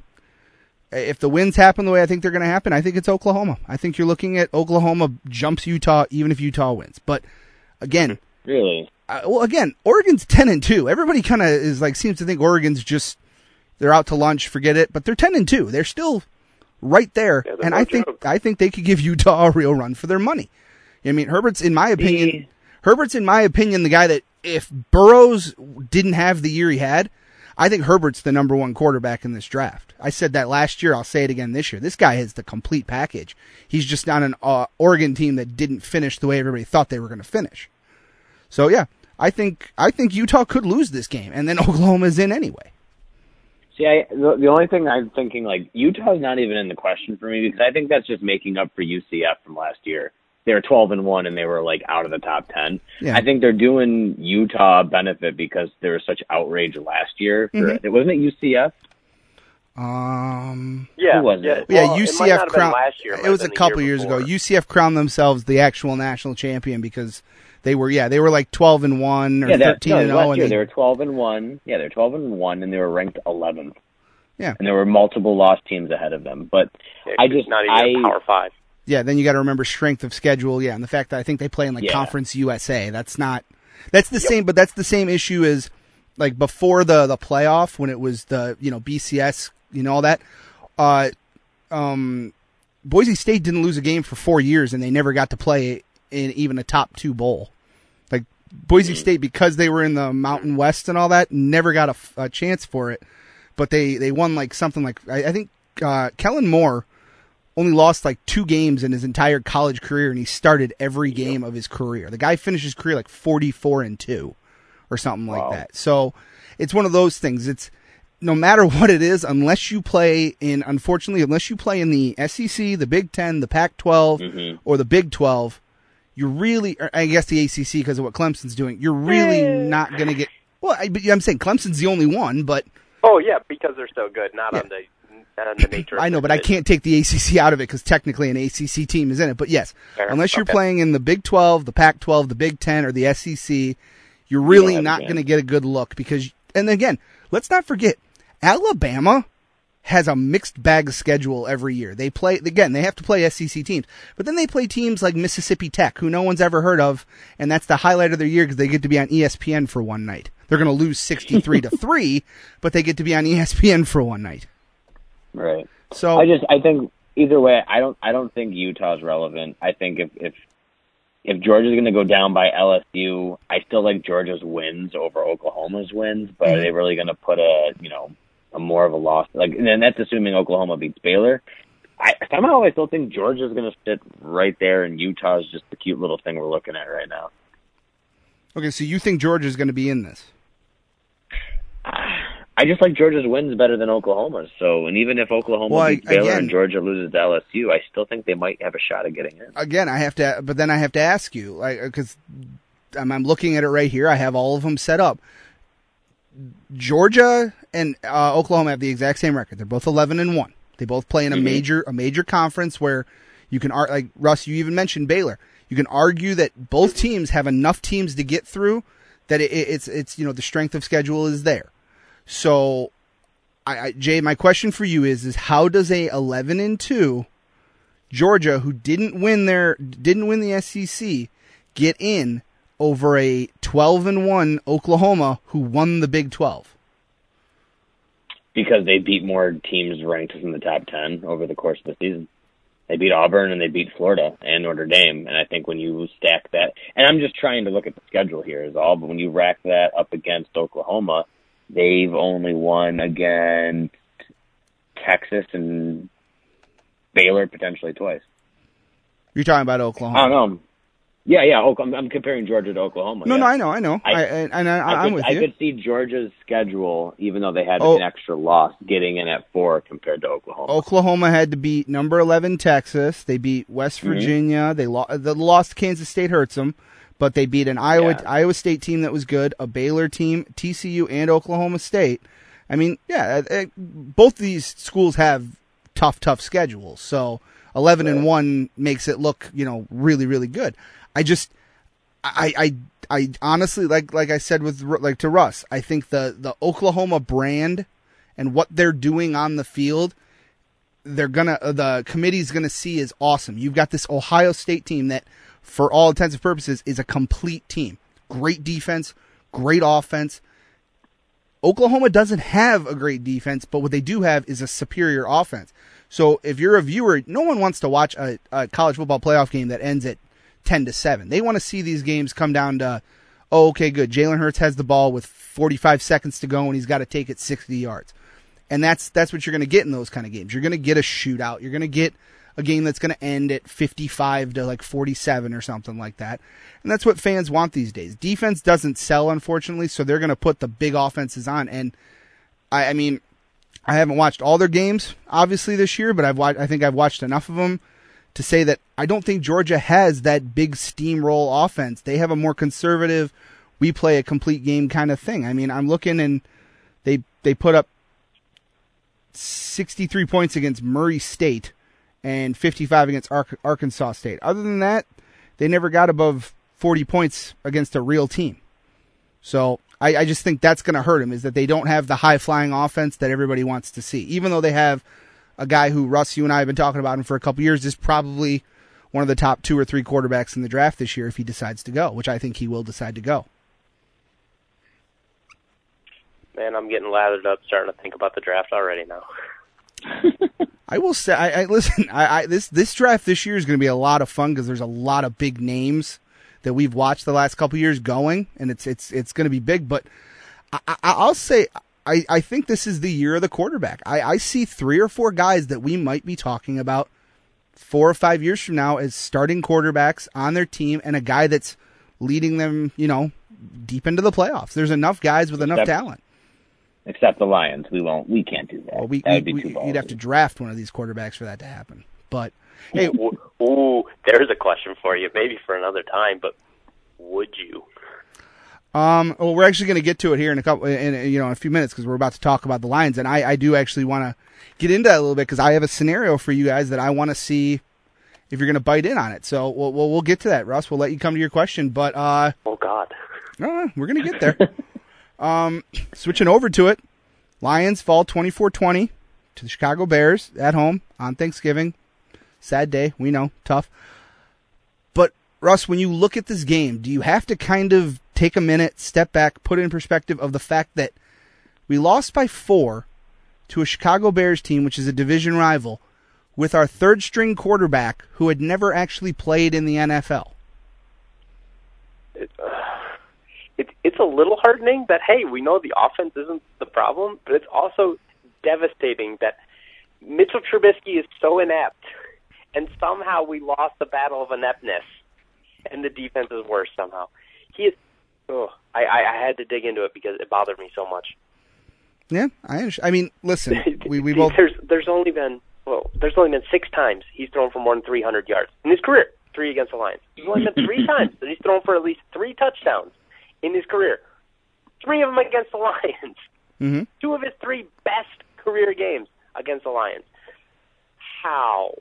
A: if the wins happen the way I think they're going to happen, I think it's Oklahoma. I think you're looking at Oklahoma jumps Utah even if Utah wins. But again,
B: really.
A: Uh, well, again, Oregon's ten and two. Everybody kind of is like seems to think Oregon's just they're out to lunch, forget it. But they're ten and two. They're still right there,
C: yeah,
A: and
C: no
A: I think
C: joke.
A: I think they could give Utah a real run for their money. I mean, Herbert's in my opinion,
B: The...
A: Herbert's in my opinion the guy that if Burrows didn't have the year he had, I think Herbert's the number one quarterback in this draft. I said that last year. I'll say it again this year. This guy has the complete package. He's just on an uh, Oregon team that didn't finish the way everybody thought they were going to finish. So yeah, I think I think Utah could lose this game, and then Oklahoma's in anyway.
B: See, I, the, the only thing I'm thinking, like, Utah's not even in the question for me because I think that's just making up for U C F from last year. They were twelve and one and they were like out of the top ten.
A: Yeah.
B: I think they're doing Utah a benefit because there was such outrage last year. For,
A: Mm-hmm.
B: wasn't it U C F?
A: Um,
C: Yeah,
B: Who was
C: yeah,
B: it?
C: well,
A: yeah,
C: it
A: U C
C: might
A: F
C: not have been
A: crowned.
C: last year.
A: It was a couple
C: year
A: years
C: before.
A: ago. U C F crowned themselves the actual national champion because they were yeah they were like twelve and one or
B: Yeah, that,
A: thirteen
B: no,
A: and
B: last
A: zero. And
B: year
A: they,
B: they were twelve and one. Yeah, they were twelve and one, and they were ranked eleventh.
A: Yeah,
B: and there were multiple lost teams ahead of them. But
C: Yeah,
B: I
C: it's
B: just
C: not
B: I
C: even a Power Five.
A: yeah. Then you got to remember strength of schedule. Yeah, and the fact that I think they play in like
B: Yeah.
A: Conference U S A. That's not that's the same, but that's the same issue as like before the the playoff when it was the you know B C S, you know all that. Uh, um, Boise State didn't lose a game for four years, and they never got to play in even a top two bowl. Like Boise State, because they were in the Mountain West and all that, never got a, a chance for it. But they, they won like something like I, I think uh, Kellen Moore only lost like two games in his entire college career, and he started every game of his career. The guy finished his career like forty-four and two or something
B: Wow.
A: like that. So it's one of those things. It's no matter what it is, unless you play in, unfortunately, unless you play in the S E C, the Big Ten, the Pac twelve,
B: Mhm.
A: or the Big twelve, you're really, or I guess the A C C because of what Clemson's doing, you're really not going to get, well, I, I'm saying Clemson's the only one, but
C: Oh yeah, because they're so good, not
A: Yeah.
C: on the not on the nature. Of
A: I know,
C: their
A: but I
C: division.
A: can't take the A C C out of it because technically an A C C team is in it. But yes,
C: Fair.
A: unless you're
C: Okay.
A: playing in the Big twelve, the Pac twelve, the Big Ten, or the S E C, you're really
B: have a
A: not
B: chance.
A: going to get a good look because, and again, let's not forget, Alabama has a mixed bag schedule every year. They play, again, they have to play S E C teams, but then they play teams like Mississippi Tech, who no one's ever heard of, and that's the highlight of their year because they get to be on E S P N for one night. They're going to lose sixty-three to three, but they get to be on E S P N for one night.
B: right.
A: So
B: I just I think either way, I don't I don't think Utah's relevant. I think if if if Georgia's going to go down by L S U, I still like Georgia's wins over Oklahoma's wins. But
A: Mm-hmm.
B: are they really going to put a you know a more of a loss? Like, and then that's assuming Oklahoma beats Baylor. I somehow I still think Georgia's going to sit right there, and Utah's just the cute little thing we're looking at right now.
A: okay, so you think Georgia's going to be in this?
B: I just like Georgia's wins better than Oklahoma's. So, and even if Oklahoma
A: Well,
B: beats Baylor
A: again-
B: and Georgia loses to L S U, I still think they might have a shot at getting in.
A: Again, I have to, but then I have to ask you, like, because I'm, I'm looking at it right here. I have all of them set up. Georgia and uh, Oklahoma have the exact same record. They're both eleven and one. They both play in a
B: Mhm.
A: major a major conference where you can ar- like Russ. You even mentioned Baylor. You can argue that both teams have enough teams to get through that it, it's it's you know the strength of schedule is there. So, I, I, Jay, my question for you is is how does a eleven and two Georgia, who didn't win their didn't win the S E C, get in over a twelve and one Oklahoma who won the Big twelve?
B: Because they beat more teams ranked in the top ten over the course of the season. They beat Auburn and they beat Florida and Notre Dame. And I think when you stack that, and I'm just trying to look at the schedule here is all, but when you rack that up against Oklahoma, they've only won against Texas and Baylor potentially twice.
A: You're talking about Oklahoma.
B: I don't know. Yeah, yeah. Oh, I'm, I'm comparing Georgia to Oklahoma.
A: No,
B: yeah.
A: no, I know, I know.
B: I,
A: I, I, I,
B: I
A: I'm
B: could,
A: with
B: I
A: you.
B: could see Georgia's schedule, even though they had
A: Oh.
B: an extra loss, getting in at four compared to Oklahoma.
A: Oklahoma had to beat number eleven Texas. They beat West
B: Mm-hmm.
A: Virginia. They lo- the loss to Kansas State hurts them, but they beat an Iowa
B: Yeah.
A: Iowa State team that was good, a Baylor team, T C U, and Oklahoma State. I mean, yeah, uh, uh, both these schools have tough, tough schedules. So eleven and one makes it look, you know, really, really good. I just, I, I, I honestly, like, like I said with, like to Russ, I think the the Oklahoma brand and what they're doing on the field, they're gonna, uh, the committee's gonna see is awesome. You've got this Ohio State team that, for all intents and purposes, is a complete team. Great defense, great offense. Oklahoma doesn't have a great defense, but what they do have is a superior offense. So if you're a viewer, no one wants to watch a, a college football playoff game that ends at ten to seven. They want to see these games come down to, oh, okay, good. Jalen Hurts has the ball with forty-five seconds to go, and he's got to take it sixty yards. And that's that's what you're going to get in those kind of games. You're going to get a shootout. You're going to get a game that's going to end at fifty-five to like forty-seven or something like that. And that's what fans want these days. Defense doesn't sell, unfortunately, so they're going to put the big offenses on. And I, I mean, I haven't watched all their games, obviously, this year, but I've watched, I think I've watched enough of them to say that I don't think Georgia has that big steamroll offense. They have a more conservative, we play a complete game kind of thing. I mean, I'm looking and they they put up sixty-three points against Murray State and fifty-five against Ar- Arkansas State. Other than that, they never got above forty points against a real team. So I, I just think that's going to hurt them, is that they don't have the high-flying offense that everybody wants to see. Even though they have a guy who, Russ, you and I have been talking about him for a couple years, is probably one of the top two or three quarterbacks in the draft this year if he decides to go, which I think he will decide to go.
C: Man, I'm getting lathered up, starting to think about the draft already now.
A: I will say, I, I listen. I, I this this draft this year is going to be a lot of fun because there's a lot of big names that we've watched the last couple years going, and it's it's it's going to be big. But I, I, I'll say, I, I think this is the year of the quarterback. I, I see three or four guys that we might be talking about four or five years from now as starting quarterbacks on their team, and a guy that's leading them, you know, deep into the playoffs. There's enough guys with enough
B: Except-
A: talent.
B: Except the Lions. We won't. We can't do that.
A: Well, we,
B: that would
A: we,
B: be too
A: we,
B: ballsy.
A: you'd have to draft one of these quarterbacks for that to happen. But hey,
C: Ooh, ooh, there's a question for you, maybe for another time, but would you?
A: Um, well, we're actually going to get to it here in a couple, in you know, in a few minutes because we're about to talk about the Lions, and I, I do actually want to get into that a little bit because I have a scenario for you guys that I want to see if you're going to bite in on it. So we'll, we'll we'll get to that, Russ. We'll let you come to your question, but uh,
C: Oh God.
A: no, we're going to get there. um, switching over to it, Lions fall twenty-four twenty to the Chicago Bears at home on Thanksgiving. Sad day, we know, tough. But Russ, when you look at this game, do you have to kind of take a minute, step back, put it in perspective of the fact that we lost by four to a Chicago Bears team, which is a division rival, with our third string quarterback who had never actually played in the N F L?
C: It, uh, it, it's a little heartening that, hey, we know the offense isn't the problem, but it's also devastating that Mitchell Trubisky is so inept, and somehow we lost the battle of ineptness, and the defense is worse somehow. He is. Oh, I, I, I had to dig into it because it bothered me so much.
A: Yeah, I understand. I mean, listen, we we both.
C: There's there's only been well, there's only been six times he's thrown for more than three hundred yards in his career. Three against the Lions. There's only been three times that he's thrown for at least three touchdowns in his career. Three of them against the Lions.
A: Mm-hmm.
C: Two of his three best career games against the Lions. How?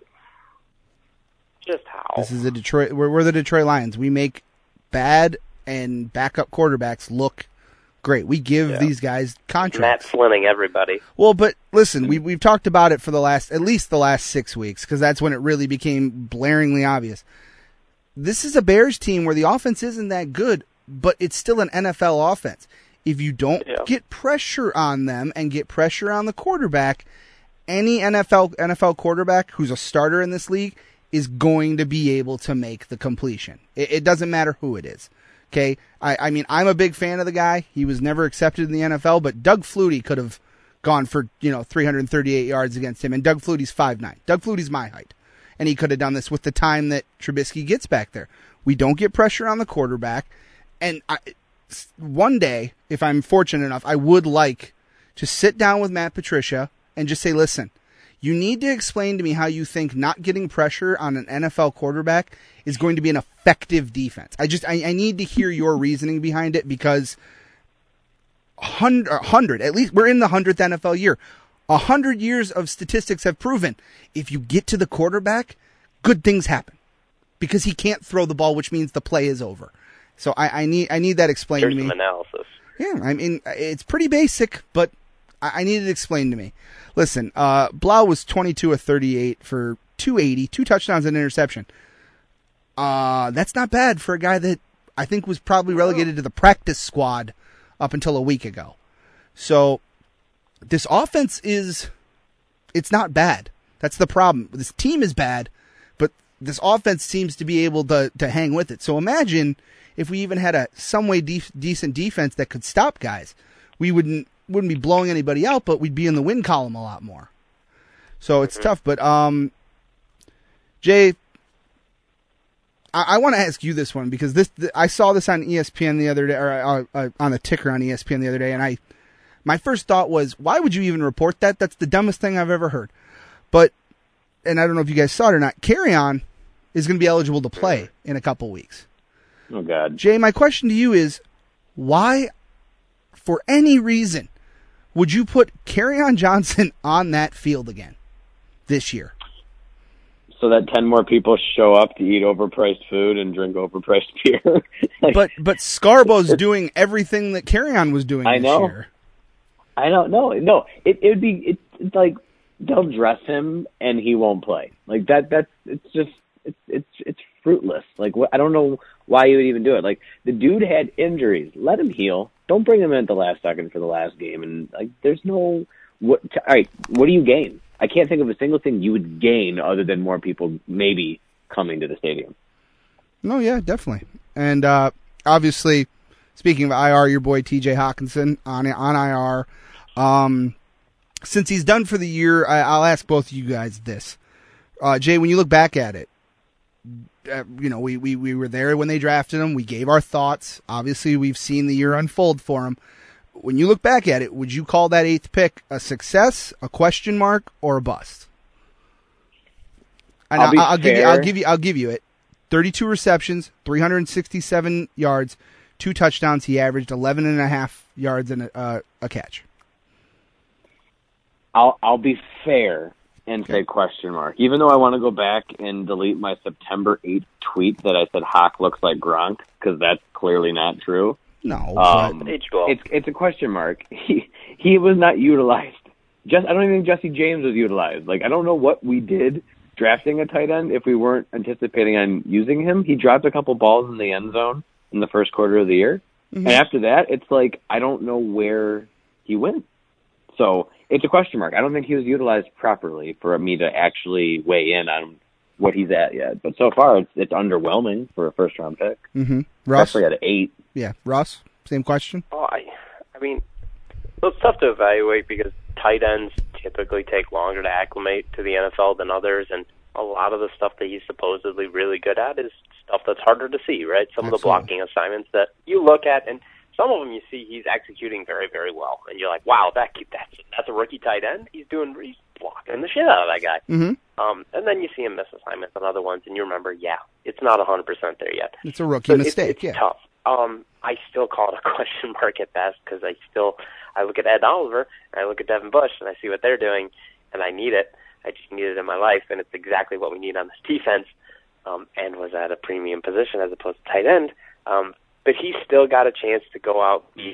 C: Just how?
A: This is the Detroit. We're, we're the Detroit Lions. We make bad and backup quarterbacks look Great. We give
C: Yeah.
A: these guys
C: Matt
A: contracts.
C: Flinning everybody.
A: Well, but listen, we, we've talked about it for the last, at least the last six weeks, because that's when it really became blaringly obvious. This is a Bears team where the offense isn't that good, but it's still an N F L offense. If you don't
C: Yeah.
A: get pressure on them and get pressure on the quarterback, any N F L N F L quarterback who's a starter in this league is going to be able to make the completion. It, it doesn't matter who it is. Okay, I, I mean, I'm a big fan of the guy. He was never accepted in the N F L, but Doug Flutie could have gone for, you know, three hundred thirty-eight yards against him, and Doug Flutie's five nine. Doug Flutie's my height, and he could have done this with the time that Trubisky gets back there. We don't get pressure on the quarterback, and I, one day, if I'm fortunate enough, I would like to sit down with Matt Patricia and just say, listen, you need to explain to me how you think not getting pressure on an N F L quarterback is going to be an effective defense. I just, I, I need to hear your reasoning behind it, because hundred, hundred, at least we're in the hundredth N F L year. A hundred years of statistics have proven if you get to the quarterback, good things happen, because he can't throw the ball, which means the play is over. So I, I need, I need that explained
C: Here's
A: to me.
C: some analysis.
A: Yeah, I mean, it's pretty basic, but I, I need it explained to me. Listen, uh, Blau was twenty-two of thirty-eight for two eighty, two touchdowns and an interception. Uh, that's not bad for a guy that I think was probably relegated to the practice squad up until a week ago. So this offense is, it's not bad. That's the problem. This team is bad, but this offense seems to be able to, to hang with it. So imagine if we even had a some way de- decent defense that could stop guys. We wouldn't wouldn't be blowing anybody out, but we'd be in the win column a lot more. So it's tough. But um, Jay, I, I want to ask you this one, because this th- I saw this on E S P N the other day, or uh, uh, on the ticker on E S P N the other day, and I my first thought was, why would you even report that? That's the dumbest thing I've ever heard. But, and I don't know if you guys saw it or not, Kerryon is going to be eligible to play in a couple weeks.
B: Oh, God.
A: Jay, my question to you is, why, for any reason, would you put Kerryon Johnson on that field again this year?
B: So that ten more people show up to eat overpriced food and drink overpriced beer. Like,
A: But but Scarbo's doing everything that Kerryon was doing
B: I
A: this
B: know.
A: year.
B: I don't know. No, it it would be it, it's like they'll dress him and he won't play. Like that. That's it's just it's it's it's fruitless. Like what, I don't know why you would even do it. Like the dude had injuries. Let him heal. Don't bring him in at the last second for the last game. And like, there's no what. All right, what do you gain? I can't think of a single thing you would gain other than more people maybe coming to the stadium.
A: No, yeah, definitely. And uh, obviously, speaking of I R, your boy T J Hawkinson on on I R. Um, since he's done for the year, I, I'll ask both of you guys this. Uh, Jay, when you look back at it, uh, you know, we, we, we were there when they drafted him. We gave our thoughts. Obviously, we've seen the year unfold for him. When you look back at it, would you call that eighth pick a success, a question mark, or a bust? And
B: I'll be
A: I'll give you,
B: fair.
A: I'll give you, I'll give you it. thirty-two receptions, three hundred sixty-seven yards, two touchdowns. He averaged eleven and a half yards and a, uh, a catch.
B: I'll I'll be fair and say question mark. Even though I want to go back and delete my September eighth tweet that I said Hawk looks like Gronk, because that's clearly not true.
A: No,
B: Um,
A: but
C: Age twelve.
B: It's it's a question mark. He he was not utilized. Just I don't even think Jesse James was utilized. Like I don't know what we did drafting a tight end if we weren't anticipating on using him. He dropped a couple balls in the end zone in the first quarter of the year,
A: Mhm.
B: and after that, it's like I don't know where he went. So it's a question mark. I don't think he was utilized properly for me to actually weigh in on what he's at yet. But so far, it's it's underwhelming for a first round pick,
A: mm-hmm. Russ,
B: especially at eight.
A: yeah, Russ, same question.
C: Oh, I, I mean, well, it's tough to evaluate because tight ends typically take longer to acclimate to the N F L than others, and a lot of the stuff that he's supposedly really good at is stuff that's harder to see, right? Some of the
A: Absolutely.
C: blocking assignments that you look at, and some of them you see he's executing very, very well, and you're like, wow, that kid, that's that's a rookie tight end. He's doing, he's blocking the shit out of that guy.
A: Mm-hmm.
C: Um, and then you see him miss assignments on other ones, and you remember, yeah, it's not one hundred percent there yet.
A: It's a rookie
C: So it's-
A: mistake.
C: It's,
A: yeah,
C: tough. Um, I still call it a question mark at best because I still I look at Ed Oliver and I look at Devin Bush and I see what they're doing and I need it. I just need it in my life, and it's exactly what we need on this defense. Um, and was at a premium position as opposed to tight end. Um, but he's still got a chance to go out and be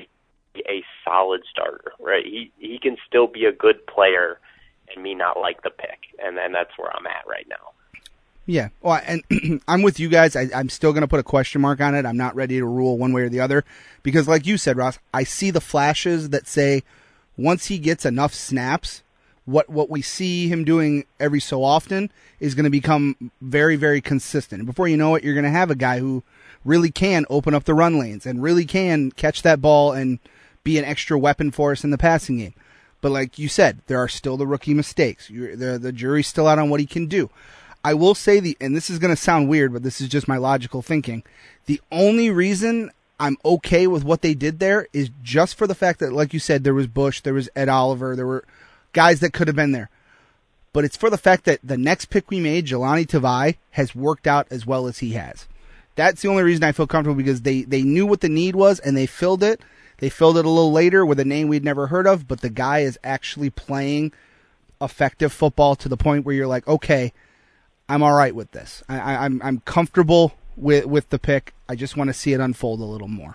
C: a solid starter, right? He he can still be a good player and me not like the pick, and then that's where I'm at right now.
A: Yeah, well, and I'm with you guys. I, I'm still going to put a question mark on it. I'm not ready to rule one way or the other because, like you said, Ross, I see the flashes that say once he gets enough snaps, what what we see him doing every so often is going to become very, very consistent. And before you know it, you're going to have a guy who really can open up the run lanes and really can catch that ball and be an extra weapon for us in the passing game. But like you said, there are still the rookie mistakes. You're, the the jury's still out on what he can do. I will say the, and this is going to sound weird, but this is just my logical thinking. The only reason I'm okay with what they did there is just for the fact that, like you said, there was Bush, there was Ed Oliver, there were guys that could have been there. But it's for the fact that the next pick we made, Jelani Tavai, has worked out as well as he has. That's the only reason I feel comfortable because they, they knew what the need was and they filled it. They filled it a little later with a name we'd never heard of, but the guy is actually playing effective football to the point where you're like, okay, I'm all right with this. I, I, I'm I'm comfortable with, with the pick. I just want to see it unfold a little more.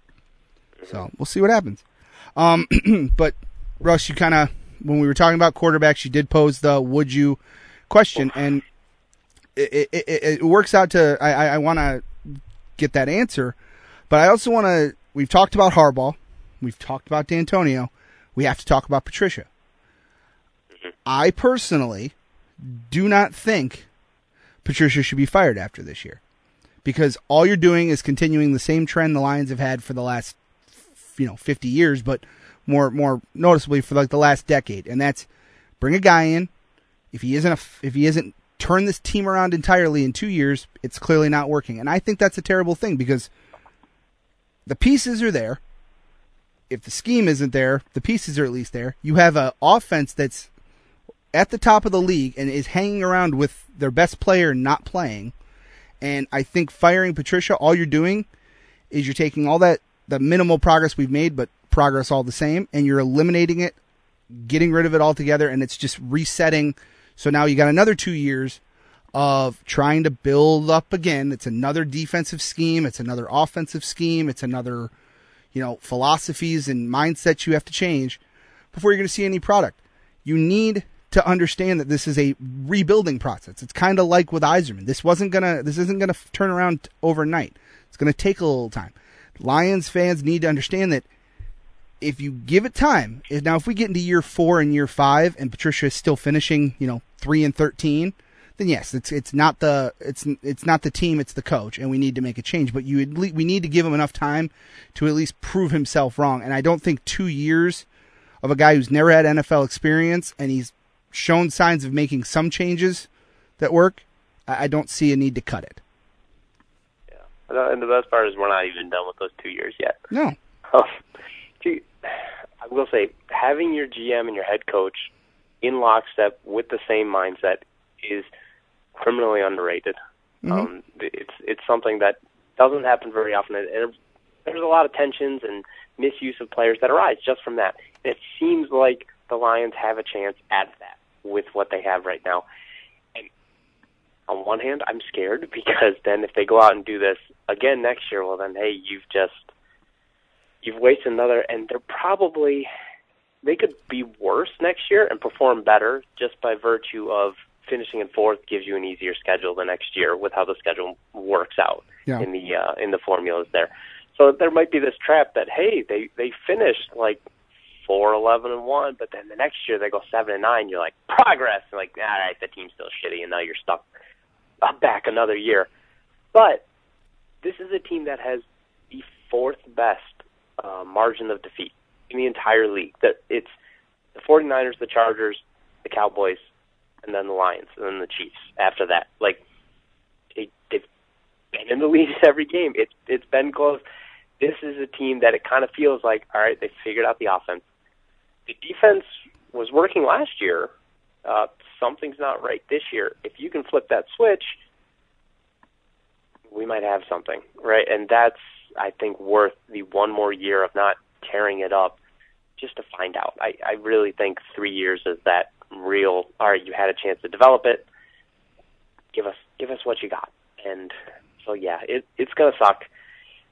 A: So we'll see what happens. Um, but Russ, you kind of, when we were talking about quarterbacks, you did pose the would you question, and it, it, it, it works out to, I, I want to get that answer, but I also want to, we've talked about Harbaugh, we've talked about D'Antonio, we have to talk about Patricia. I personally do not think Patricia should be fired after this year because all you're doing is continuing the same trend the Lions have had for the last, you know, fifty years, but more more noticeably for like the last decade, and that's bring a guy in. If he isn't a, if he isn't turn this team around entirely in two years, it's clearly not working, and I think that's a terrible thing because the pieces are there. If the scheme isn't there, the pieces are at least there. You have an offense that's at the top of the league and is hanging around with their best player not playing. And I think firing Patricia, all you're doing is you're taking all that, the minimal progress we've made, but progress all the same, and you're eliminating it, getting rid of it altogether, and it's just resetting. So now you got another two years of trying to build up again. It's another defensive scheme. It's another offensive scheme. It's another, you know, philosophies and mindsets you have to change before you're going to see any product. You need to understand that this is a rebuilding process. It's kind of like with Yzerman. This wasn't gonna. This isn't gonna turn around overnight. It's gonna take a little time. Lions fans need to understand that if you give it time. If, now, if we get into year four and year five, and Patricia is still finishing, you know, three and thirteen, then yes, it's it's not the it's it's not the team, it's the coach, and we need to make a change. But you at least, we need to give him enough time to at least prove himself wrong. And I don't think two years of a guy who's never had N F L experience and he's shown signs of making some changes that work, I don't see a need to cut it.
C: Yeah, and the best part is we're not even done with those two years yet.
A: No.
C: Um, gee, I will say, having your G M and your head coach in lockstep with the same mindset is criminally underrated. Mm-hmm. Um, it's it's something that doesn't happen very often, and there's a lot of tensions and misuse of players that arise just from that. And it seems like the Lions have a chance at that with what they have right now. And on one hand, I'm scared because then if they go out and do this again next year, well then, hey, you've just, you've wasted another, and they're probably, they could be worse next year and perform better just by virtue of finishing in fourth gives you an easier schedule the next year with how the schedule works out yeah. in the uh, in the formulas there. So there might be this trap that, hey, they, they finished like four, eleven, and one, but then the next year they go seven and nine. You're like progress, and like all right, the team's still shitty, and now you're stuck back another year. But this is a team that has the fourth best uh, margin of defeat in the entire league. That it's the 49ers, the Chargers, the Cowboys, and then the Lions, and then the Chiefs. After that, like they, they've been in the lead every game. It's it's been close. This is a team that it kind of feels like, all right, they figured out the offense. The defense was working last year. Uh, something's not right this year. If you can flip that switch, we might have something, right? And that's, I think, worth the one more year of not tearing it up just to find out. I, I really think three years is that real, all right, you had a chance to develop it. Give us give us what you got. And so, yeah, it, it's going to suck.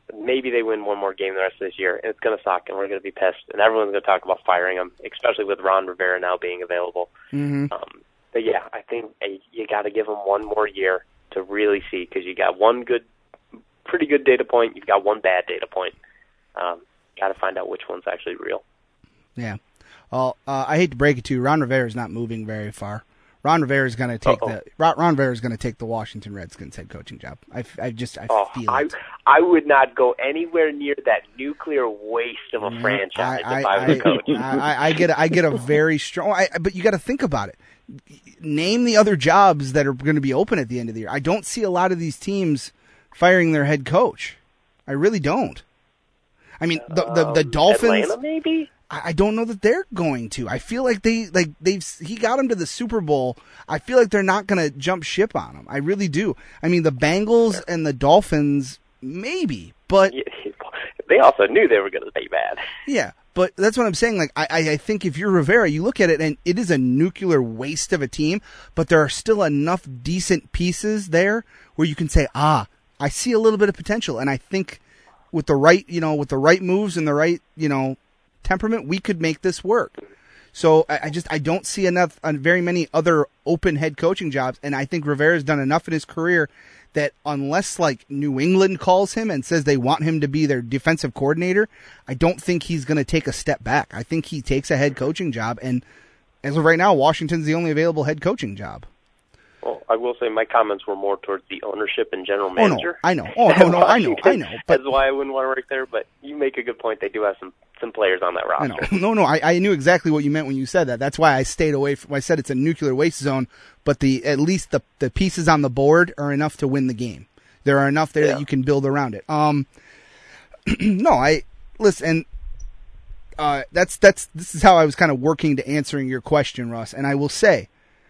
C: maybe they win one more game the rest of this year, and it's going to suck, and we're going to be pissed, and everyone's going to talk about firing him, especially with Ron Rivera now being available.
A: Mm-hmm.
C: Um, but yeah, I think uh, you got to give him one more year to really see, because you got one good, pretty good data point, you've got one bad data point. Um, got to find out which one's actually real.
A: Yeah. Well, uh, I hate to break it to you, Ron Rivera is not moving very far. Ron Rivera is going to take
C: Uh-oh.
A: the Ron, Ron Rivera is going to take the Washington Redskins head coaching job. I, I just I
C: Oh,
A: feel
C: I,
A: it.
C: I would not go anywhere near that nuclear waste of a franchise
A: I,
C: if I was
A: I,
C: a coach.
A: I, I, I get a, I get a very strong. I, but you got to think about it. Name the other jobs that are going to be open at the end of the year. I don't see a lot of these teams firing their head coach. I really don't. I mean, the the, the
C: Um,
A: Dolphins.
C: Atlanta, maybe?
A: I I don't know that they're going to. I feel like they like they've he got them to the Super Bowl. I feel like they're not going to jump ship on them. I really do. I mean, the Bengals and the Dolphins maybe, but
C: They also knew they were going to stay bad.
A: yeah, but that's what I'm saying. Like I I think if you're Rivera, you look at it and it is a nuclear waste of a team, but there are still enough decent pieces there where you can say, ah, I see a little bit of potential, and I think with the right, you know, with the right moves and the right, you know, temperament, we could make this work. So I, I just I don't see enough on very many other open head coaching jobs, and I think Rivera's done enough in his career that unless like New England calls him and says they want him to be their defensive coordinator, I don't think he's going to take a step back. I think he takes a head coaching job, and as of right now, Washington's the only available head coaching job.
C: Well, I will say my comments were more towards the ownership and general
A: Oh no,
C: manager.
A: I know. Oh no, no, I know, I know. But
C: That's why I wouldn't want to work there. But you make a good point. They do have some some players on that
A: I
C: roster.
A: know. No, no, I, I knew exactly what you meant when you said that. That's why I stayed away from. I said it's a nuclear waste zone, but the at least the the pieces on the board are enough to win the game. There are enough there
C: Yeah.
A: that you can build around it. Um, no, I listen. And, uh, that's that's this is how I was kind of working to answering your question, Russ. And I will say,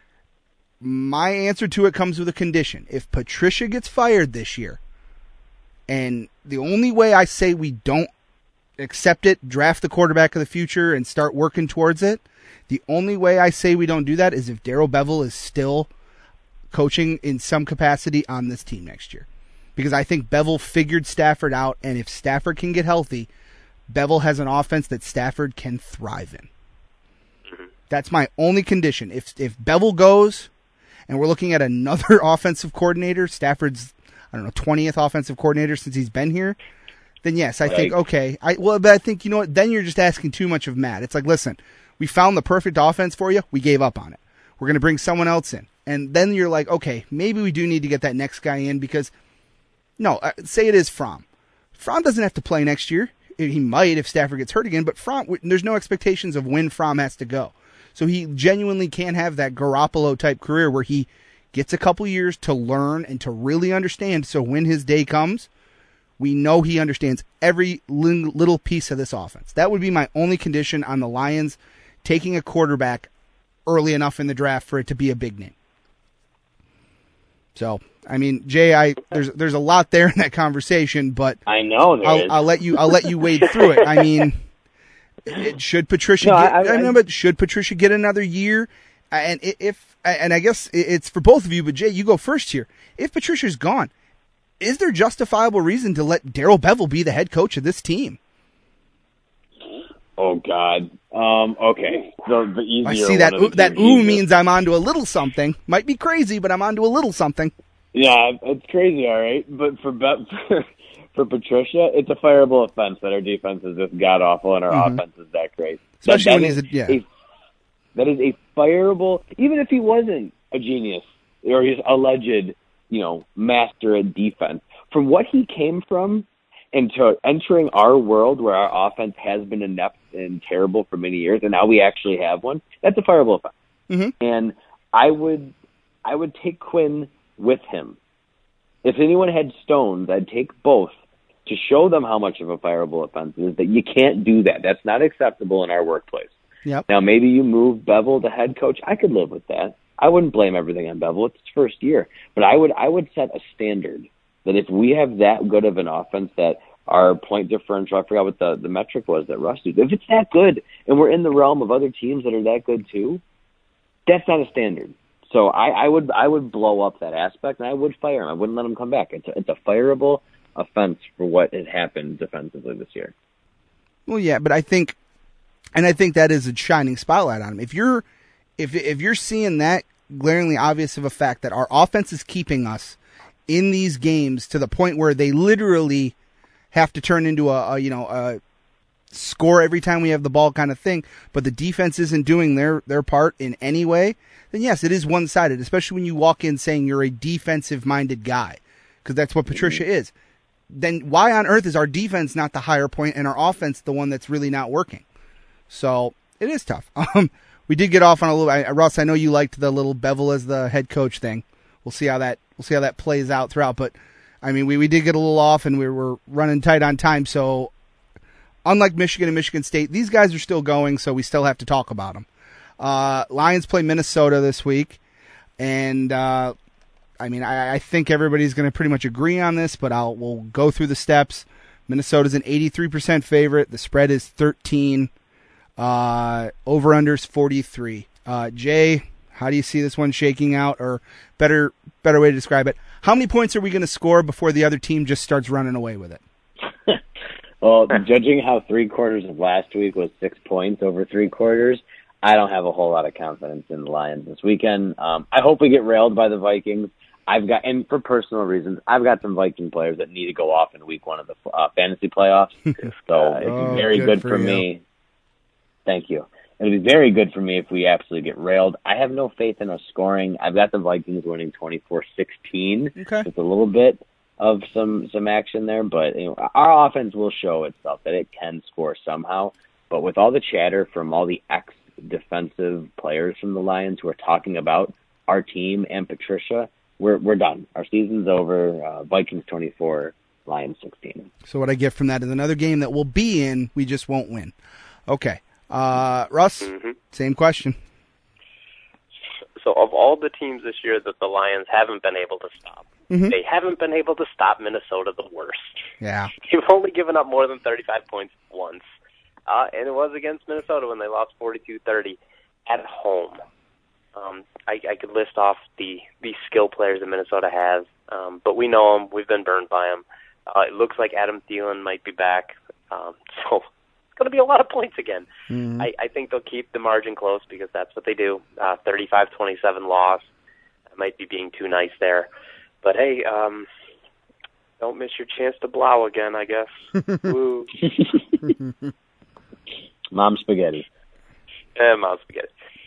A: my answer to it comes with a condition. If Patricia gets fired this year, and the only way I say we don't accept it, draft the quarterback of the future, and start working towards it, the only way I say we don't do that is if Darrell Bevell is still coaching in some capacity on this team next year. Because I think Bevell figured Stafford out, and if Stafford can get healthy, Bevell has an offense that Stafford can thrive in.
C: Mm-hmm.
A: That's my only condition. If if Bevell goes, and we're looking at another offensive coordinator, Stafford's, I don't know, twentieth offensive coordinator since he's been here, then yes, I
B: Right.
A: think, okay. I Well, but I think, you know what, then you're just asking too much of Matt. It's like, listen, we found the perfect offense for you. We gave up on it. We're going to bring someone else in. And then you're like, okay, maybe we do need to get that next guy in because, no, uh, say it is Fromm. Fromm doesn't have to play next year. He might if Stafford gets hurt again, but Fromm, there's no expectations of when Fromm has to go. So he genuinely can have that Garoppolo-type career where he gets a couple years to learn and to really understand. So when his day comes, we know he understands every little piece of this offense. That would be my only condition on the Lions taking a quarterback early enough in the draft for it to be a big name. So, I mean, Jay, I there's there's a lot there in that conversation, but
B: I know there
A: I'll,
B: is.
A: I'll let you I'll let you wade through it. I mean, it, should Patricia
B: No,
A: get,
B: I-
A: I,
B: I-
A: know, but should Patricia get another year? And i- if and I guess it's for both of you, but Jay, you go first here. If Patricia's gone, is there justifiable reason to let Darrell Bevell be the head coach of this team?
B: Oh God. Um. Okay. The, the easier
A: I see that
B: one of
A: ooh,
B: the
A: that
B: two
A: ooh
B: easier.
A: means I'm onto a little something. Might be crazy, but I'm onto a little something.
B: Yeah, it's crazy, all right. But for Be- for Patricia, it's a fireable offense that our defense is just god awful and our
A: Mhm.
B: offense is that great.
A: Especially
B: That-
A: when
B: that
A: he's
B: is
A: a- yeah.
B: that is a fireable. Even if he wasn't a genius or he's alleged, you know, master at defense, from what he came from into entering our world where our offense has been inept and terrible for many years, and now we actually have one. That's a fireable offense.
A: Mhm.
B: And I would, I would take Quinn with him. If anyone had stones, I'd take both to show them how much of a fireable offense it is. That you can't do that. That's not acceptable in our workplace.
A: Yep.
B: Now, maybe you move Bevell to head coach. I could live with that. I wouldn't blame everything on Bevell. It's his first year. But I would I would set a standard that if we have that good of an offense that our point differential, I forgot what the, the metric was that Russ did. If it's that good and we're in the realm of other teams that are that good too, that's not a standard. So I, I would I would blow up that aspect and I would fire him. I wouldn't let him come back. It's a, it's a fireable offense for what has happened defensively this year.
A: Well, yeah, but I think, and I think that is a shining spotlight on him. If you're, if if you're seeing that glaringly obvious of a fact that our offense is keeping us in these games to the point where they literally have to turn into a, a you know a score every time we have the ball kind of thing, but the defense isn't doing their their part in any way, then yes, it is one sided. Especially when you walk in saying you're a defensive minded guy, because that's what Patricia is. Then why on earth is our defense not the higher point and our offense the one that's really not working? So it is tough. Um, we did get off on a little. I, Russ, I know you liked the little Bevel as the head coach thing. We'll see how that we'll see how that plays out throughout. But I mean, we, we did get a little off and we were running tight on time. So unlike Michigan and Michigan State, these guys are still going. So we still have to talk about them. Uh, Lions play Minnesota this week, and uh, I mean, I, I think everybody's going to pretty much agree on this. But I'll we'll go through the steps. Minnesota's an eighty-three percent favorite. The spread is thirteen. Uh, over-under's forty-three. Uh, Jay, how do you see this one shaking out? Or better better way to describe it, how many points are we going to score before the other team just starts running away with it?
B: Well, judging how three quarters of last week was six points over three quarters, I don't have a whole lot of confidence in the Lions this weekend. Um, I hope we get railed by the Vikings. I've got, and for personal reasons, I've got some Viking players that need to go off in week one of the uh, fantasy playoffs. So it's
A: Oh,
B: very
A: good
B: good
A: for
B: for
A: you.
B: me. Thank you. It'll be very good for me if we absolutely get railed. I have no faith in us scoring. I've got the Vikings winning twenty-four sixteen.
A: Okay.
B: With a little bit of some, some action there, but you know, our offense will show itself that it can score somehow. But with all the chatter from all the ex-defensive players from the Lions who are talking about our team and Patricia, we're we're done. Our season's over. Uh, Vikings twenty-four, Lions sixteen.
A: So what I get from that is another game that we'll be in, we just won't win. Okay. Uh, Russ,
C: Mm-hmm.
A: same question.
C: So of all the teams this year that the Lions haven't been able to stop,
A: Mhm.
C: they haven't been able to stop Minnesota the worst.
A: Yeah.
C: They've only given up more than thirty-five points once, uh, and it was against Minnesota when they lost forty-two thirty at home. Um, I, I could list off the, the skill players that Minnesota has, um, but we know them. We've been burned by them. Uh, it looks like Adam Thielen might be back, um, so it's going to be a lot of points again.
A: Mhm.
C: I, I think they'll keep the margin close because that's what they do. Uh, thirty-five twenty-seven loss. I might be being too nice there. But, hey, um, don't miss your chance to blow again, I guess. Woo.
B: Mom spaghetti.
C: Eh, Mom spaghetti.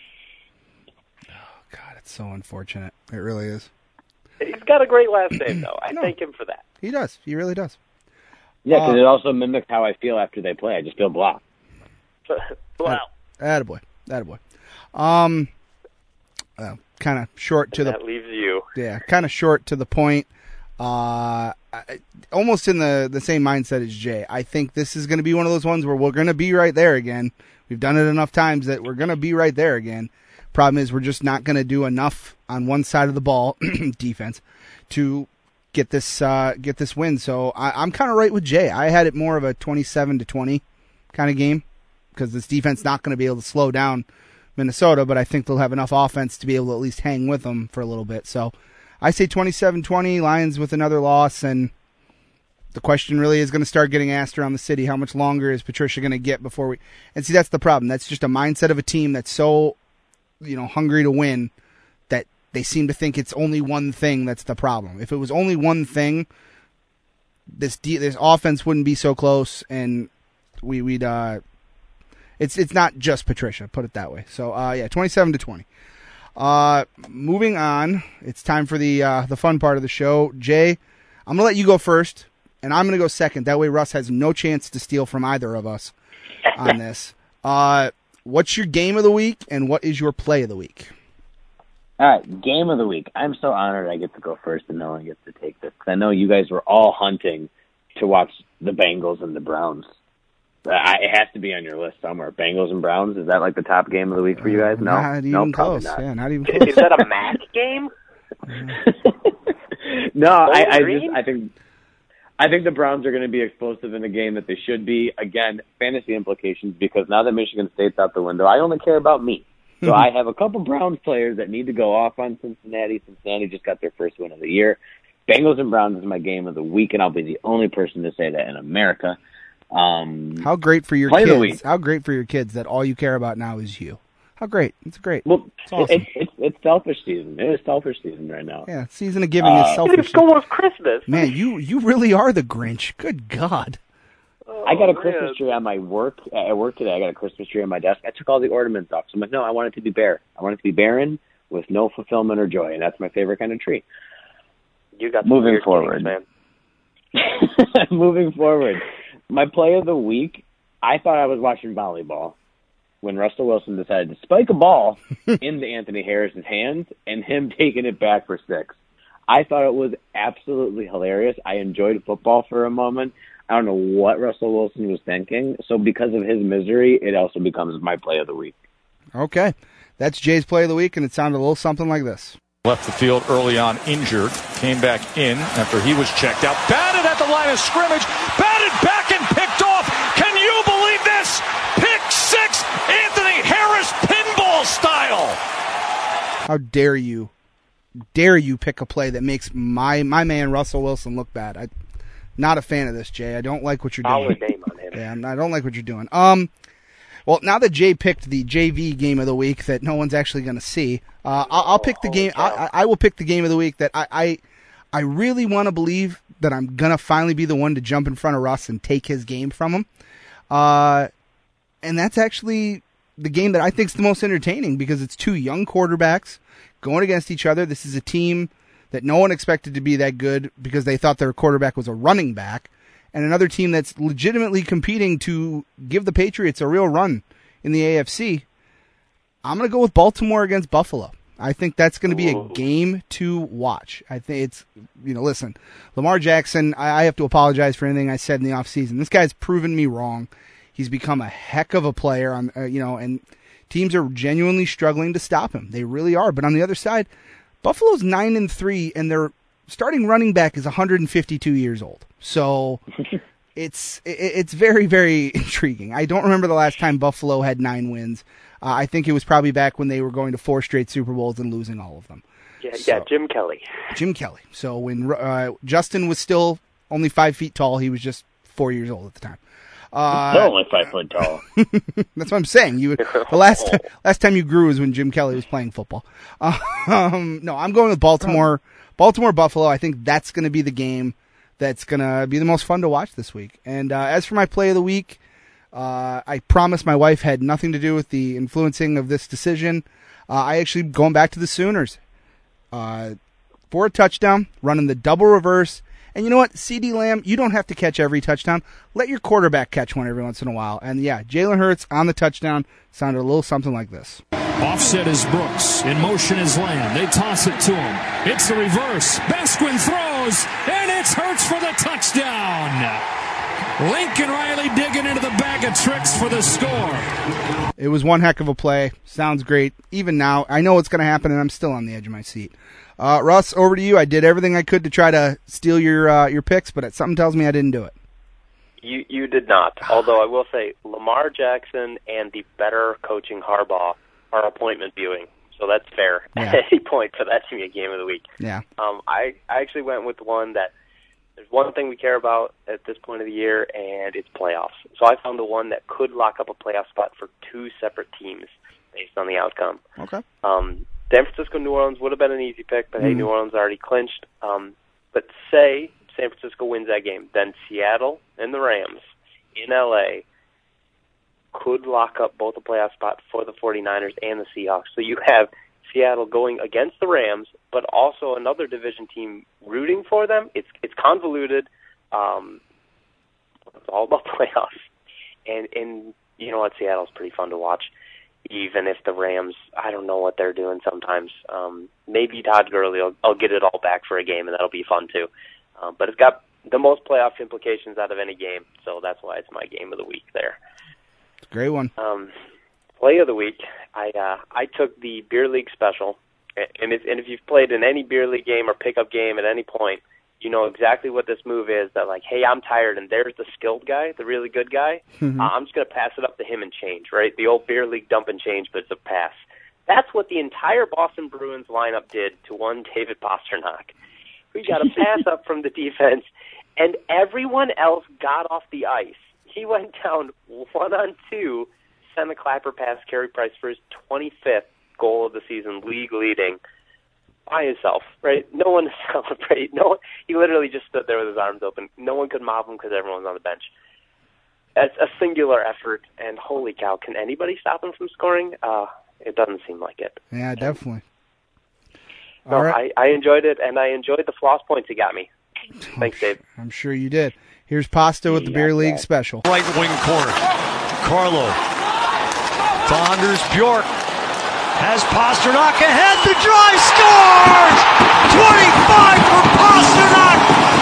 A: God, it's so unfortunate. It really is.
C: He's got a great last name, though. I
A: No.
C: thank him for that.
A: He does. He really does.
B: Yeah, because
A: Uh,
B: it also mimics how I feel after they play. I just feel blah.
C: Wow.
A: Attaboy. Attaboy. Um, uh, kind of short to the
C: That leaves you.
A: Yeah, kind of short to the point. Uh, I, almost in the, the same mindset as Jay. I think this is going to be one of those ones where we're going to be right there again. We've done it enough times that we're going to be right there again. Problem is we're just not going to do enough on one side of the ball, defense, to get this uh, get this win. So I, I'm kind of right with Jay. I had it more of a twenty-seven to twenty kind of game because this defense not going to be able to slow down Minnesota, but I think they'll have enough offense to be able to at least hang with them for a little bit. So I say twenty-seven twenty, Lions with another loss, and the question really is going to start getting asked around the city, how much longer is Patricia going to get before we... And see, that's the problem. That's just a mindset of a team that's so, you know, hungry to win that they seem to think it's only one thing that's the problem. If it was only one thing, this de- this offense wouldn't be so close, and we, we'd... uh It's it's not just Patricia, put it that way. So uh, yeah, twenty-seven to twenty. Uh, moving on, it's time for the uh, the fun part of the show. Jay, I'm gonna let you go first, and I'm gonna go second. That way, Russ has no chance to steal from either of us on this. Uh, what's your game of the week, and what is your play of the week?
B: All right, game of the week. I'm so honored I get to go first and no one gets to take this. 'Cause I know you guys were all hunting to watch the Bengals and the Browns. I, it has to be on your list somewhere. Bengals and Browns, is that like the top game of the week for you guys? No,
A: Not even
B: no, probably
A: close.
B: not.
A: Yeah, not even
C: Is
A: close.
C: that a Mac game?
B: no, I, I
C: Green?
B: just I think I think the Browns are going to be explosive in a game that they should be. Again, fantasy implications because now that Michigan State's out the window, I only care about me. So I have a couple Browns players that need to go off on Cincinnati. Cincinnati just got their first win of the year. Bengals and Browns is my game of the week, and I'll be the only person to say that in America. Um,
A: How great for your
B: play of the
A: kids!
B: week.
A: How great for your kids that all you care about now is you. How great! It's great.
B: Well,
A: it's awesome.
B: It's, it's, it's selfish season. It is selfish season right now.
A: Yeah, season of giving
B: Uh,
A: is selfish.
C: It's almost Christmas.
A: Man, you you really are the Grinch. Good God.
C: Oh,
B: I got a
C: man.
B: Christmas tree on my work. At work today, I got a Christmas tree on my desk. I took all the ornaments off. So I'm like, no, I want it to be bare. I want it to be barren with no fulfillment or joy, and that's my favorite kind of tree.
C: You got some
B: Moving
C: weird
B: forward.
C: kinks, man.
B: Moving forward, my play of the week, I thought I was watching volleyball when Russell Wilson decided to spike a ball into Anthony Harris's hands and him taking it back for six. I thought it was absolutely hilarious. I enjoyed football for a moment. I don't know what Russell Wilson was thinking. So because of his misery, it also becomes my play of the week.
A: Okay. That's Jay's play of the week, and it sounded a little something like this.
F: Left the field early on injured, came back in after he was checked out. Batted at the line of scrimmage, batted back and picked off. Can you believe this? Pick six, Anthony Harris pinball style.
A: How dare you, dare you pick a play that makes my my man Russell Wilson look bad? I'm not a fan of this, Jay. I don't like what you're doing.
C: Solid name on him.
A: Yeah, I'm not- I don't like what you're doing. Um, well, now that Jay picked the J V game of the week that no one's actually going to see, uh, I'll, I'll pick the game. I, I I will pick the game of the week that I I, I really want to believe that I'm gonna finally be the one to jump in front of Russ and take his game from him. Uh, and that's actually the game that I think is the most entertaining because it's two young quarterbacks going against each other. This is a team that no one expected to be that good because they thought their quarterback was a running back, and another team that's legitimately competing to give the Patriots a real run in the A F C. I'm going to go with Baltimore against Buffalo. I think that's going to be a game to watch. I think it's, you know, listen, Lamar Jackson, I, I have to apologize for anything I said in the offseason. This guy's proven me wrong. He's become a heck of a player, on, uh, you know, and teams are genuinely struggling to stop him. They really are. But on the other side, Buffalo's nine and three, and their starting running back is one hundred fifty-two years old. So it's it, it's very, very intriguing. I don't remember the last time Buffalo had nine wins. Uh, I think it was probably back when they were going to four straight Super Bowls and losing all of them.
C: Yeah,
A: So-
C: yeah, Jim Kelly.
A: Jim Kelly. So when uh, Justin was still only five feet tall, he was just four years old at the time. Uh,
B: They're only five foot tall.
A: That's what I'm saying. You the last last time you grew was when Jim Kelly was playing football. Um, no, I'm going with Baltimore. Baltimore Buffalo. I think that's going to be the game that's going to be the most fun to watch this week. And uh, as for my play of the week, uh, I promise my wife had nothing to do with the influencing of this decision. Uh, I actually going back to the Sooners uh, for a touchdown, running the double reverse. And you know what, CeeDee Lamb, you don't have to catch every touchdown. Let your quarterback catch one every once in a while. And yeah, Jalen Hurts on the touchdown sounded a little something like this.
G: Offset is Brooks. In motion is Lamb. They toss it to him. It's the reverse. Basquin throws, and it's Hurts for the touchdown. Lincoln Riley digging into the bag of tricks for the score.
A: It was one heck of a play. Sounds great. Even now, I know what's going to happen, and I'm still on the edge of my seat. Uh, Russ, over to you. I did everything I could to try to steal your uh, your picks, but something tells me I didn't do it.
C: You you did not. Although I will say Lamar Jackson and the better coaching Harbaugh are appointment viewing, so that's fair.
A: Yeah.
C: At any point for that to be a game of the week.
A: Yeah.
C: Um, I I actually went with one that there's one thing we care about at this point of the year, and it's playoffs. So I found the one that could lock up a playoff spot for two separate teams based on the outcome.
A: Okay.
C: Um, San Francisco, New Orleans would have been an easy pick, but hey,
A: Mhm.
C: New Orleans already clinched. Um, but say San Francisco wins that game, then Seattle and the Rams in L A could lock up both a playoff spot for the 49ers and the Seahawks. So you have Seattle going against the Rams, but also another division team rooting for them. It's it's convoluted. Um, it's all about playoffs, and and you know what, Seattle's pretty fun to watch. Even if the Rams, I don't know what they're doing sometimes. Um, maybe Todd Gurley will I'll get it all back for a game, and that'll be fun too. Um, but it's got the most playoff implications out of any game, so that's why it's my game of the week there.
A: It's a great one.
C: Um, play of the week, I uh, I took the beer league special, and if and if you've played in any beer league game or pickup game at any point, you know exactly what this move is. That like, hey, I'm tired, and there's the skilled guy, the really good guy.
A: Mhm.
C: Uh, I'm just gonna pass it up to him and change, right? The old beer league dump and change, but it's a pass. That's what the entire Boston Bruins lineup did to one David Pasternak. We got a pass up from the defense, and everyone else got off the ice. He went down one on two, sent a clapper pass, Carey Price for his twenty-fifth goal of the season, league leading, by himself, right? No one to celebrate. No one, he literally just stood there with his arms open. No one could mob him because everyone's on the bench. It's a singular effort, and holy cow, can anybody stop him from scoring? Uh, it doesn't seem like it.
A: Yeah, definitely.
C: No,
A: All right.
C: I, I enjoyed it, and I enjoyed the floss points he got me. Thanks, Dave.
A: I'm sure you did. Here's Pasta with the
B: Yeah,
A: Beer League
B: yeah.
A: special.
F: Right wing corner. Carlo. To Anders Bjork. Has Pasternak ahead. The drive scores! twenty-five for Pasternak!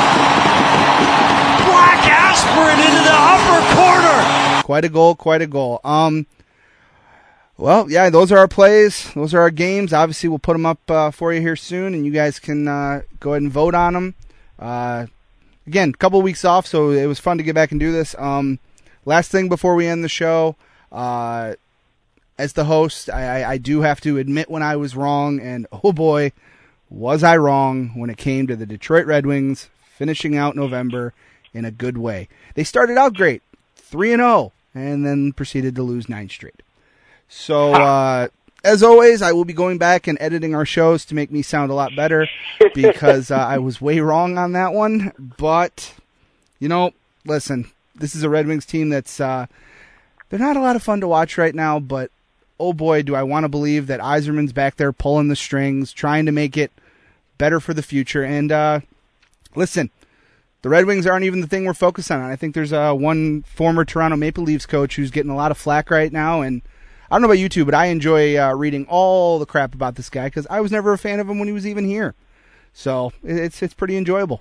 F: Black aspirin into the upper corner.
A: Quite a goal, quite a goal. Um, well, yeah, those are our plays. Those are our games. Obviously, we'll put them up uh, for you here soon, and you guys can uh, go ahead and vote on them. Uh, again, a couple of weeks off, so it was fun to get back and do this. Um, last thing before we end the show, uh, as the host, I, I, I do have to admit when I was wrong, and oh boy, was I wrong when it came to the Detroit Red Wings finishing out November in a good way. They started out great, three and oh, and then proceeded to lose nine straight. So, uh, as always, I will be going back and editing our shows to make me sound a lot better because uh, I was way wrong on that one. But, you know, listen, this is a Red Wings team that's, uh, they're not a lot of fun to watch right now, but oh boy, do I want to believe that Yzerman's back there pulling the strings, trying to make it better for the future. And, uh, listen, the Red Wings aren't even the thing we're focused on. I think there's uh, one former Toronto Maple Leafs coach who's getting a lot of flack right now, and I don't know about you two, but I enjoy uh, reading all the crap about this guy because I was never a fan of him when he was even here. So it's it's pretty enjoyable.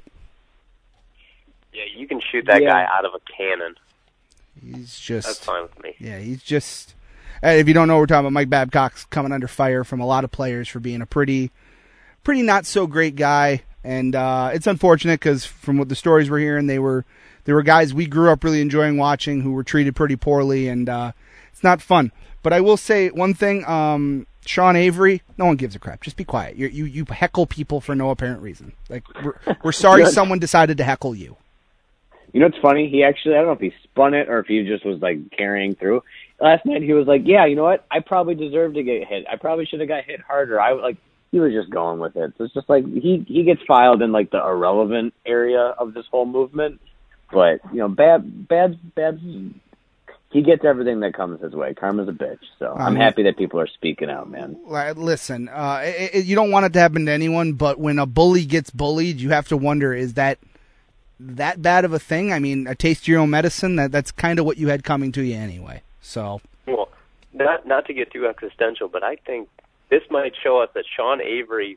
C: Yeah, you can shoot that
B: Yeah.
C: guy out of a cannon.
A: He's just
C: That's fine with me.
A: yeah, he's just. And if you don't know, what we're talking about Mike Babcock's coming under fire from a lot of players for being a pretty, pretty not so great guy, and uh, it's unfortunate because from what the stories we're hearing, they were they were guys we grew up really enjoying watching who were treated pretty poorly, and uh, it's not fun. But I will say one thing, um, Sean Avery, no one gives a crap. Just be quiet. You're, you you heckle people for no apparent reason. Like we're, we're sorry someone decided to heckle you.
B: You know what's funny? He actually, I don't know if he spun it or if he just was like carrying through. Last night he was like, yeah, you know what? I probably deserved to get hit. I probably should have got hit harder. I like, he was just going with it. So it's just like, he, he gets filed in like the irrelevant area of this whole movement. But, you know, Bab, Babs, Babs, he gets everything that comes his way. Karma's a bitch. So I'm
A: Um,
B: happy that people are speaking out, man.
A: Like, listen, uh, it, it, you don't want it to happen to anyone, but when a bully gets bullied, you have to wonder, is that that bad of a thing? I mean, a taste of your own medicine, that that's kind of what you had coming to you anyway. So,
C: Well, not not to get too existential, but I think this might show us that Sean Avery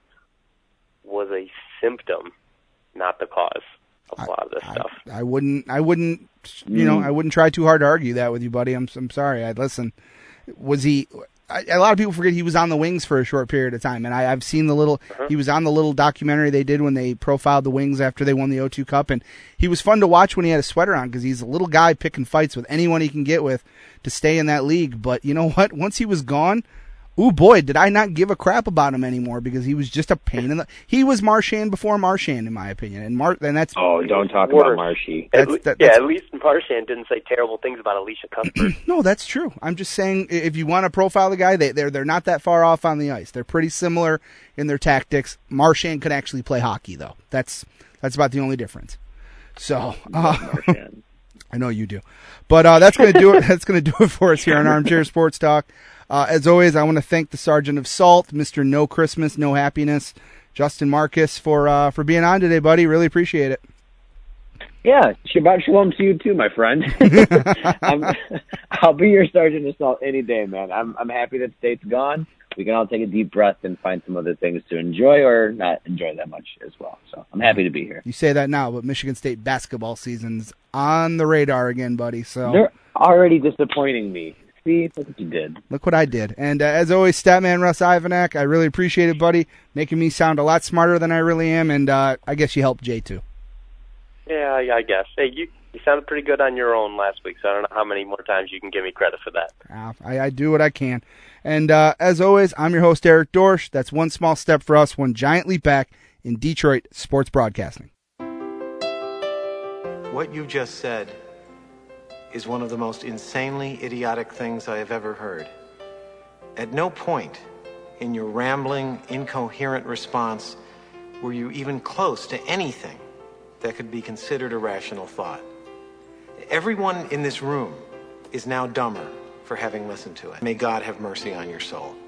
C: was a symptom, not the cause of a lot of this
A: I,
C: stuff.
A: I wouldn't, I wouldn't, you know, I wouldn't try too hard to argue that with you, buddy. I'm, I'm sorry. I listen. Was he? I, a lot of people forget he was on the Wings for a short period of time, and I, I've seen the little.
C: Uh-huh.
A: He was on the little documentary they did when they profiled the Wings after they won the O two Cup, and he was fun to watch when he had a sweater on because he's a little guy picking fights with anyone he can get with to stay in that league. But you know what? Once he was gone, ooh boy, did I not give a crap about him anymore because he was just a pain in the. He was Marchand before Marchand, in my opinion, and Mar. And that's
B: Oh, don't talk
C: Worse.
B: about Marshy.
C: At
A: That's-
C: le-
A: that-
C: yeah,
A: that's-
C: at least Marchand didn't say terrible things about Alicia Cuthbert.
A: No, that's true. I'm just saying, i- if you want to profile the guy, they, they're they're not that far off on the ice. They're pretty similar in their tactics. Marchand could actually play hockey, though. That's that's about the only difference. So, uh,
B: Marchand.
A: I know you do, but uh, that's gonna do it. That's gonna do it for us here on Armchair Sports Talk. Uh, as always, I want to thank the Sergeant of Salt, Mister No Christmas, No Happiness, Justin Marcus, for uh, for being on today, buddy. Really appreciate it.
B: Yeah, Shabbat Shalom to you too, my friend. I'm, I'll be your Sergeant of Salt any day, man. I'm I'm happy that State's gone. We can all take a deep breath and find some other things to enjoy or not enjoy that much as well. So I'm happy to be here.
A: You say that now, but Michigan State basketball season's on the radar again, buddy. So
B: They're already disappointing me. See, look what you did.
A: look what I did. And uh, as always, Statman Russ Ivanak, I really appreciate it, buddy, making me sound a lot smarter than I really am, and uh, I guess you helped Jay, too.
C: Yeah, I I guess. Hey, you you sounded pretty good on your own last week, so I don't know how many more times you can give me credit for that.
A: Uh, I, I do what I can. And uh, as always, I'm your host, Eric Dorsch. That's one small step for us, one giant leap back in Detroit sports broadcasting.
H: What you just said is one of the most insanely idiotic things I have ever heard. At no point in your rambling, incoherent response were you even close to anything that could be considered a rational thought. Everyone in this room is now dumber for having listened to it. May God have mercy on your soul.